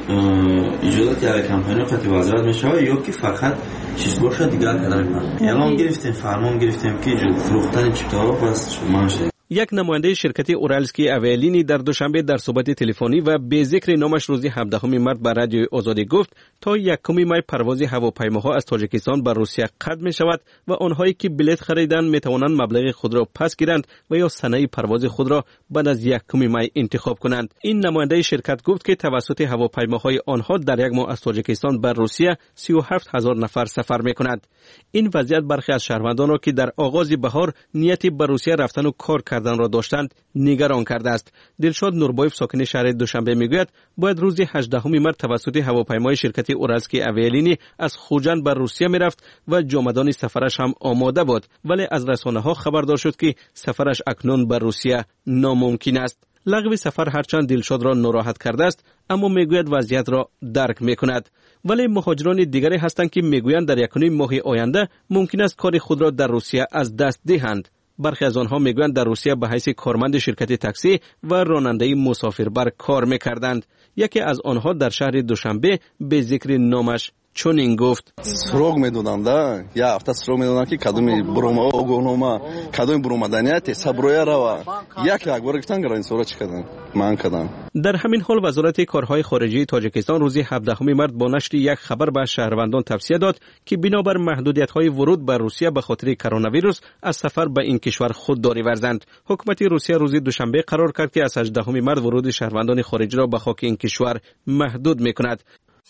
اجازت یا کمپانی خاطی وزارت میشه یا که فقط چیز باشه دیگر کار میکنه. اعلام گرفتیم فرمان گرفتیم که فروختن چیپ‌ها بس شما شه. یک نماینده شرکت اورالسکی اویلینی در دوشنبه در صحبت تلفنی و به ذکر نامش روز هفدهم مارس به رادیوی آزادی گفت تا یکم می پرواز هواپیماها از تاجیکستان به روسیه قطع می شود و آنهایی که بلیط خریدند می توانند مبلغ خود را پس گیرند و یا سنه پرواز خود را بعد از یکم می انتخاب کنند. این نماینده شرکت گفت که توسط هواپیماهای آنها در یک ماه از تاجیکستان به روسیه سی و هفت هزار نفر سفر می کنند. این وضعیت برخی از شهروندان را که در آغاز بهار نیت به روسیه رفتن و کار کردن را داشتند نگران کرده است. دلشاد نوربایف ساکن شهر دوشنبه میگوید باید روز هجدهم مارس توسط هواپیمای شرکت اورالسکی اویلینی از خوجند به روسیه میرفت و جامدان سفرش هم آماده بود، ولی از رسانه ها خبردار شد که سفرش اکنون به روسیه ناممکن است. لغو سفر هرچند دلشاد را ناراحت کرده است، اما میگوید وضعیت را درک میکند. ولی مهاجران دیگری هستند که میگویند در یک و نیم ماه آینده ممکن است کار خود را در روسیه از دست دهند. برخی از آنها میگویند در روسیه به حیث کارمند شرکت تاکسی و راننده مسافربر کار میکردند. یکی از آنها در شهر دوشنبه به ذکر نامش چنین گفت: سراغ میدادند دا یا هفته سراغ میدادند که کدومی بروما اوگونوما کدومی برومدانیت صبرویا را یک اکبر گفتن گران سورا چکدن من کدام. در همین حال وزارت کارهای خارجه تاجیکستان روز هفدهم مارس با نشر یک خبر به شهروندان توصیه داد که بنابر محدودیت‌های ورود به روسیه به خاطر کرونا ویروس از سفر به این کشور خودداری ورزند. حکومت روسیه روز دوشنبه قرار کرد که از هجدهم مارس ورود شهروندان خارجی را به خاک این کشور محدود می‌کند.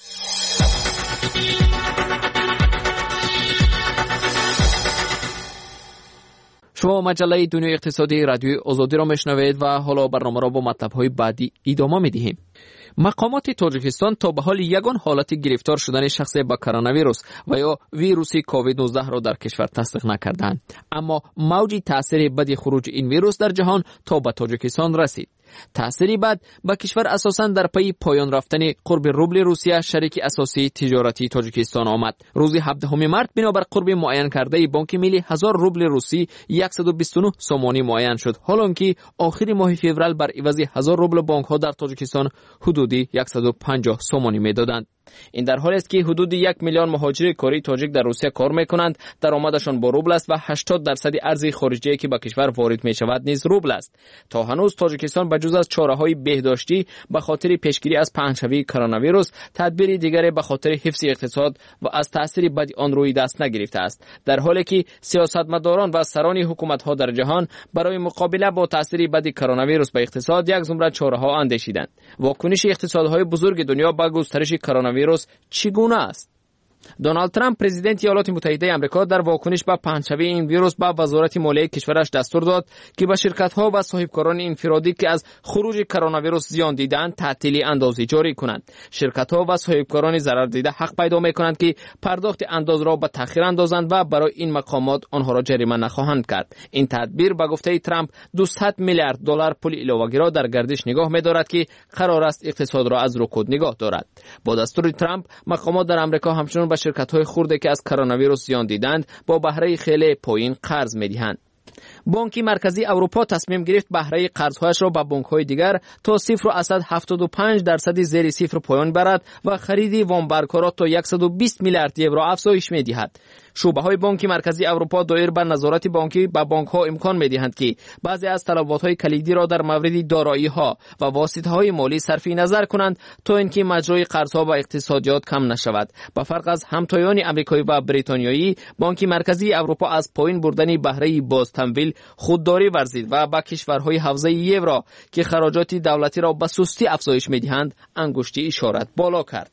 شما مجله دنیای اقتصادی رادیوی آزادی را میشنوید و حالا برنامه را با مطلب‌های بعدی ادامه می‌دهیم. مقامات تاجیکستان تا به حال یگان حالت گرفتار شدن شخص با کرونا ویروس و یا ویروس کووید نوزده را در کشور تصدیق نکردند، اما موج تاثیر بد خروج این ویروس در جهان تا به تاجیکستان رسید. تأثیری بد به کشور اساساً در پی پایان رفتن قرب روبل روسیه شریک اساسی تجارتی تاجیکستان آمد. روز هفدهم مارس بنابر قرب معین کرده بانک ملی هزار روبل روسی صد و بیست و نه سومانی معین شد، حالانکه آخر ماه فوریه بر عوض هزار روبل بانک ها در تاجیکستان حدود حدودی صد و پنجاه سومانی میدادند. این در حالی است که حدود یک میلیون مهاجر کره تاجیک در روسیه کار میکنند. درآمدشان با روبل است و هشتاد درصد ارز خارجی که به کشور وارد می شود نیز روبل است. تا هنوز تاجیکستان بجز از چاره‌های بهداشتی به خاطر پیشگیری از پهنشوی کرونا ویروس تدبیر دیگری به خاطر حفظ اقتصاد و از تاثیر بد آن روی دست نگرفته است، در حالی که سیاستمداران و سران حکومت‌ها در جهان برای مقابله با تاثیر بد کرونا ویروس به اقتصاد یک زمره چاره‌ها اندیشیدند. واکنش اقتصادهای بزرگ دنیا به گسترش کرونا ویروس چگونه است؟ دونالد ترامپ پرزیدنت ایالات متحده آمریکا در واکنش به پهنشوی این ویروس به وزارت مالیه کشورش دستور داد که به شرکت‌ها و صاحبکاران انفرادی که از خروج کرونا ویروس زیان دیدند تعطیلی اندازی جاری کنند. شرکت‌ها و صاحبکاران ضرر دیده حق پیدا می‌کنند که پرداخت انداز را به تأخیر اندازند و برای این مقامات آنها را جریمه نخواهند کرد. این تدبیر به گفته ترامپ دویست میلیارد دلار پول علاوه‌ای را در گردش نگاه می‌دارد که قرار است اقتصاد را از رکود نگاه دارد. با دستور ترامپ مقامات در آمریکا همچنین به شرکت‌های خرده که از کرونا ویروس زیان دیدند با بهره خیلی پایین قرض می‌دهند. بانک مرکزی اروپا تصمیم گرفت بهره قرض‌هایش را به بانک‌های دیگر تا صفر و هفتاد و پنج درصد زیر صفر پایان برد و خرید وامبرکارات تا صد و بیست میلیارد یورو افزایش می‌دهد. شعبه‌های بانک مرکزی اروپا دایر بر نظارت بانکی به بانک‌ها امکان می‌دهند که بعضی از طلبات‌های کلیدی را در مورد دارایی‌ها و واسطه‌های مالی صرفی نظر کنند تا اینکه مجرای قرض‌ها و اقتصادیات کم نشود. با فرق از همتایان آمریکایی و بریتانیایی، بانک مرکزی اروپا از پایین بردن بهره باز تمویل خودداری ورزید و با کشورهای حوزه یورو که خراجات دولتی را به سستی افزایش می‌دهند انگشتی اشارت بالا کرد.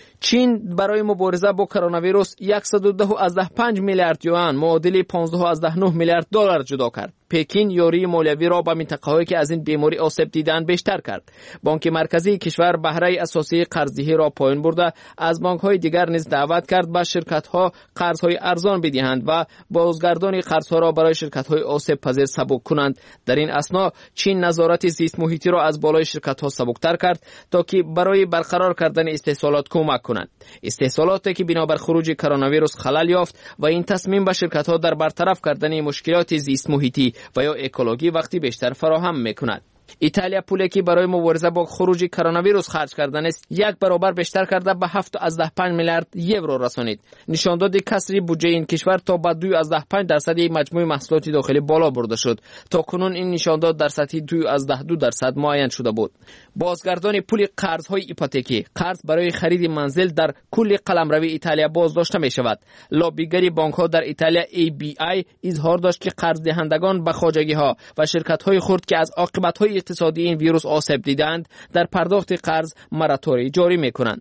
چین برای مبارزه با کرونا ویروس صد و ده و پنج میلیارد یوان معادل پانزده و نه میلیارد دلار جدا کرد. پکین یاری مالیوی را به منطقه‌هایی که از این بیماری آسیب دیدند بیشتر کرد. بانک مرکزی کشور بهره اساسی قرضدهی را پایین برده، از بانک‌های دیگر نیز دعوت کرد به شرکت‌ها قرض‌های ارزان بدهند و بازگردانی قرض‌ها را برای شرکت‌های آسیب پذیر سبک کنند. در این اثنا چین نظارت زیست محیطی را از بالای شرکت‌ها سبکتر کرد تا که برای برقرار کردن استحصالات کمک کنند. استحصالاتی که بنابر خروج کرونا ویروس خلل یافت و این تصمیم به شرکت‌ها در برطرف کردن مشکلات زیست محیطی و یا اکولوژی وقتی بیشتر فراهم می‌کند. ایتالیا پولی که برای مبارزه با خروج کرونا ویروس خرج کردن است یک برابر بیشتر کرده به هفت و پنج میلیارد یورو رسانید. نشانداد کسری بودجه این کشور تا به دو و پنج درصد مجموع محصولات داخلی بالا برده شد. تا کنون این نشانداد در سطح دو و دو درصد معین شده بود. بازگردان پول قرض‌های ایپوتکی، قرض برای خرید منزل در کل قلمروی ایتالیا بازداشته می شود. لابیگری بانک‌ها در ایتالیا ای بی آی اظهار داشت که قرض دهندگان به خواجگی‌ها و شرکت‌های خرد که از عاقبت‌های اقتصادی این ویروس آسیب دیدند در پرداخت قرض مراتوری جاری می‌کنند.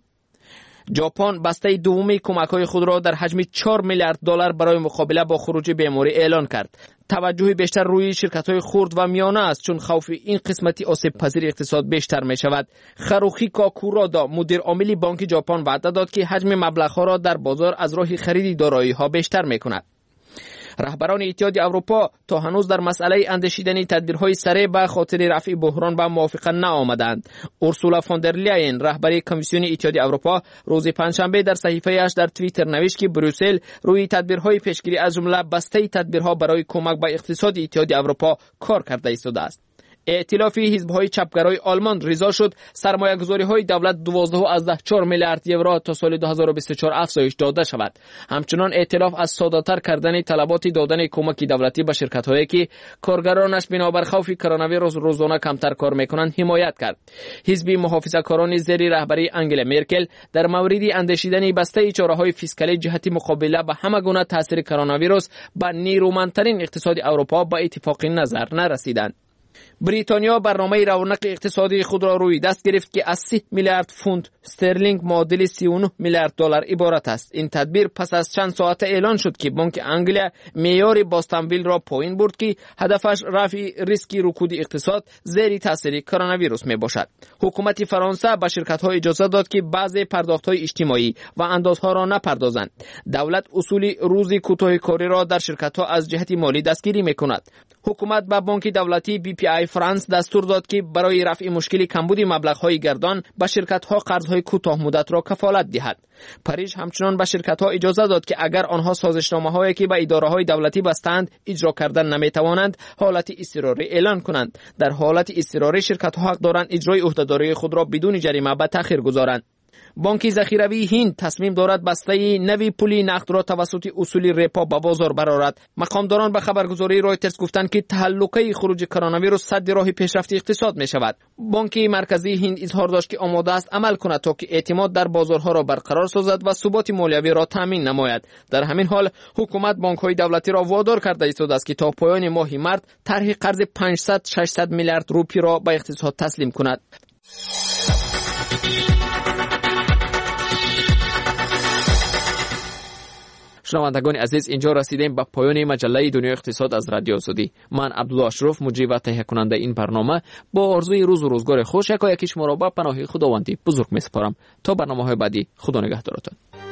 ژاپن بسته دومی کمک‌های خود را در حجم چهار میلیارد دلار برای مقابله با خروج بیماری اعلان کرد. توجه بیشتر روی شرکت‌های خرد و میانه است چون خوف این قسمتی آسیب پذیر اقتصاد بیشتر می‌شود. خروخی کاکورادا مدیر عامل بانک ژاپن وعده داد که حجم مبلغ‌ها را در بازار از راه خرید دارایی‌ها بیشتر می‌کند. رهبران اتحادیه اروپا تا هنوز در مسئله اندیشیدنی تدبیرهای سریع به خاطر رفع بحران به موافقه نآمدند. اورسولا فوندرلاین رهبر کمیسیون اتحادیه اروپا روز پنجشنبه در صحیفه‌اش در توییتر نوشت که بروسل روی تدبیرهای پیشگیری از جمله بسته تدبیرها برای کمک به اقتصاد اتحادیه اروپا کار کرده ایستاده است. ائتلاف حزب‌های چپگرای آلمان رضا شد سرمایه‌گذاری‌های دولت دوازده و چهار میلیارد یورو تا سال دو هزار و بیست و چهار افزایش داده شود. همچنان ائتلاف از ساده‌تر کردن طلبات دادن کمک دولتی به شرکت‌هایی که کارگرانش بنابر خوف کرونا ویروس روزانه کمتر کار می‌کنند حمایت کرد. حزب محافظه‌کاران زیر رهبری انگلا مرکل در مورد اندیشیدن بسته چاره‌های فیسکالی جهت مقابله با همه گونه تاثیر کرونا ویروس بر نیرومندترین اقتصاد اروپا با اتفاق نظر نرسیدند. بریتانیا برنامه رونق اقتصادی خود را روی دست گرفت که از سی میلیارد پوند استرلینگ معادل سی و نه میلیارد دلار عبارت است. این تدبیر پس از چند ساعت اعلان شد که بانک انگلیا معیار بازتمویل را پایین برد که هدفش رفع ریسک رکود اقتصاد زیر تاثیر کرونا ویروس می باشد. حکومت فرانسه به شرکت‌ها اجازه داد که بعضی پرداخت‌های اجتماعی و اندازها را نپردازند. دولت اصول روزی کوتاه کاری را در شرکت‌ها از جهت مالی دستگیری می‌کند. حکومت به بانک دولتی بی پی پی آی فرانس دستور داد که برای رفع مشکل کمبود مبلغ‌های گردان به شرکت‌ها قرض‌های کوتاه مدت را کفالت دهد. پاریس همچنان به شرکت‌ها اجازه داد که اگر آنها سازشنامه‌هایی که به اداره‌های دولتی بستند اجرا کردن نمی‌توانند، حالت اضطراری اعلان کنند. در حالت اضطراری شرکت‌ها حق دارند اجرای عهده‌داری خود را بدون جریمه به تأخیر گذارند. بانک ذخیروی هند تصمیم دارد بسته نوی پولی نقد را توسط اصول رپا به بازار برآورد. مقامداران به خبرگزاری رایترز گفتند که تهلکه خروج کرونا ویروس سد راه پیشرفت اقتصاد می شود. بانک مرکزی هند اظهار داشت که آماده است عمل کند تا که اعتماد در بازارها را برقرار سازد و ثبات مالیوی را تامین نماید. در همین حال حکومت بانک‌های دولتی را وادار کرده است که تا پایان ماه مارس طرح قرض پانصد ششصد میلیارد روپی را به اقتصاد تسلیم کند. شنوندگان عزیز، اینجا رسیدیم به پایان مجله دنیای اقتصاد از رادیو آزادی. من عبدالله اشرف مجری و تهیه کننده این برنامه با آرزوی روز و روزگار خوش یکایک شما را به پناه خداوندی بزرگ می‌سپارم. تا برنامه‌های بعدی، خدا نگهدارتان.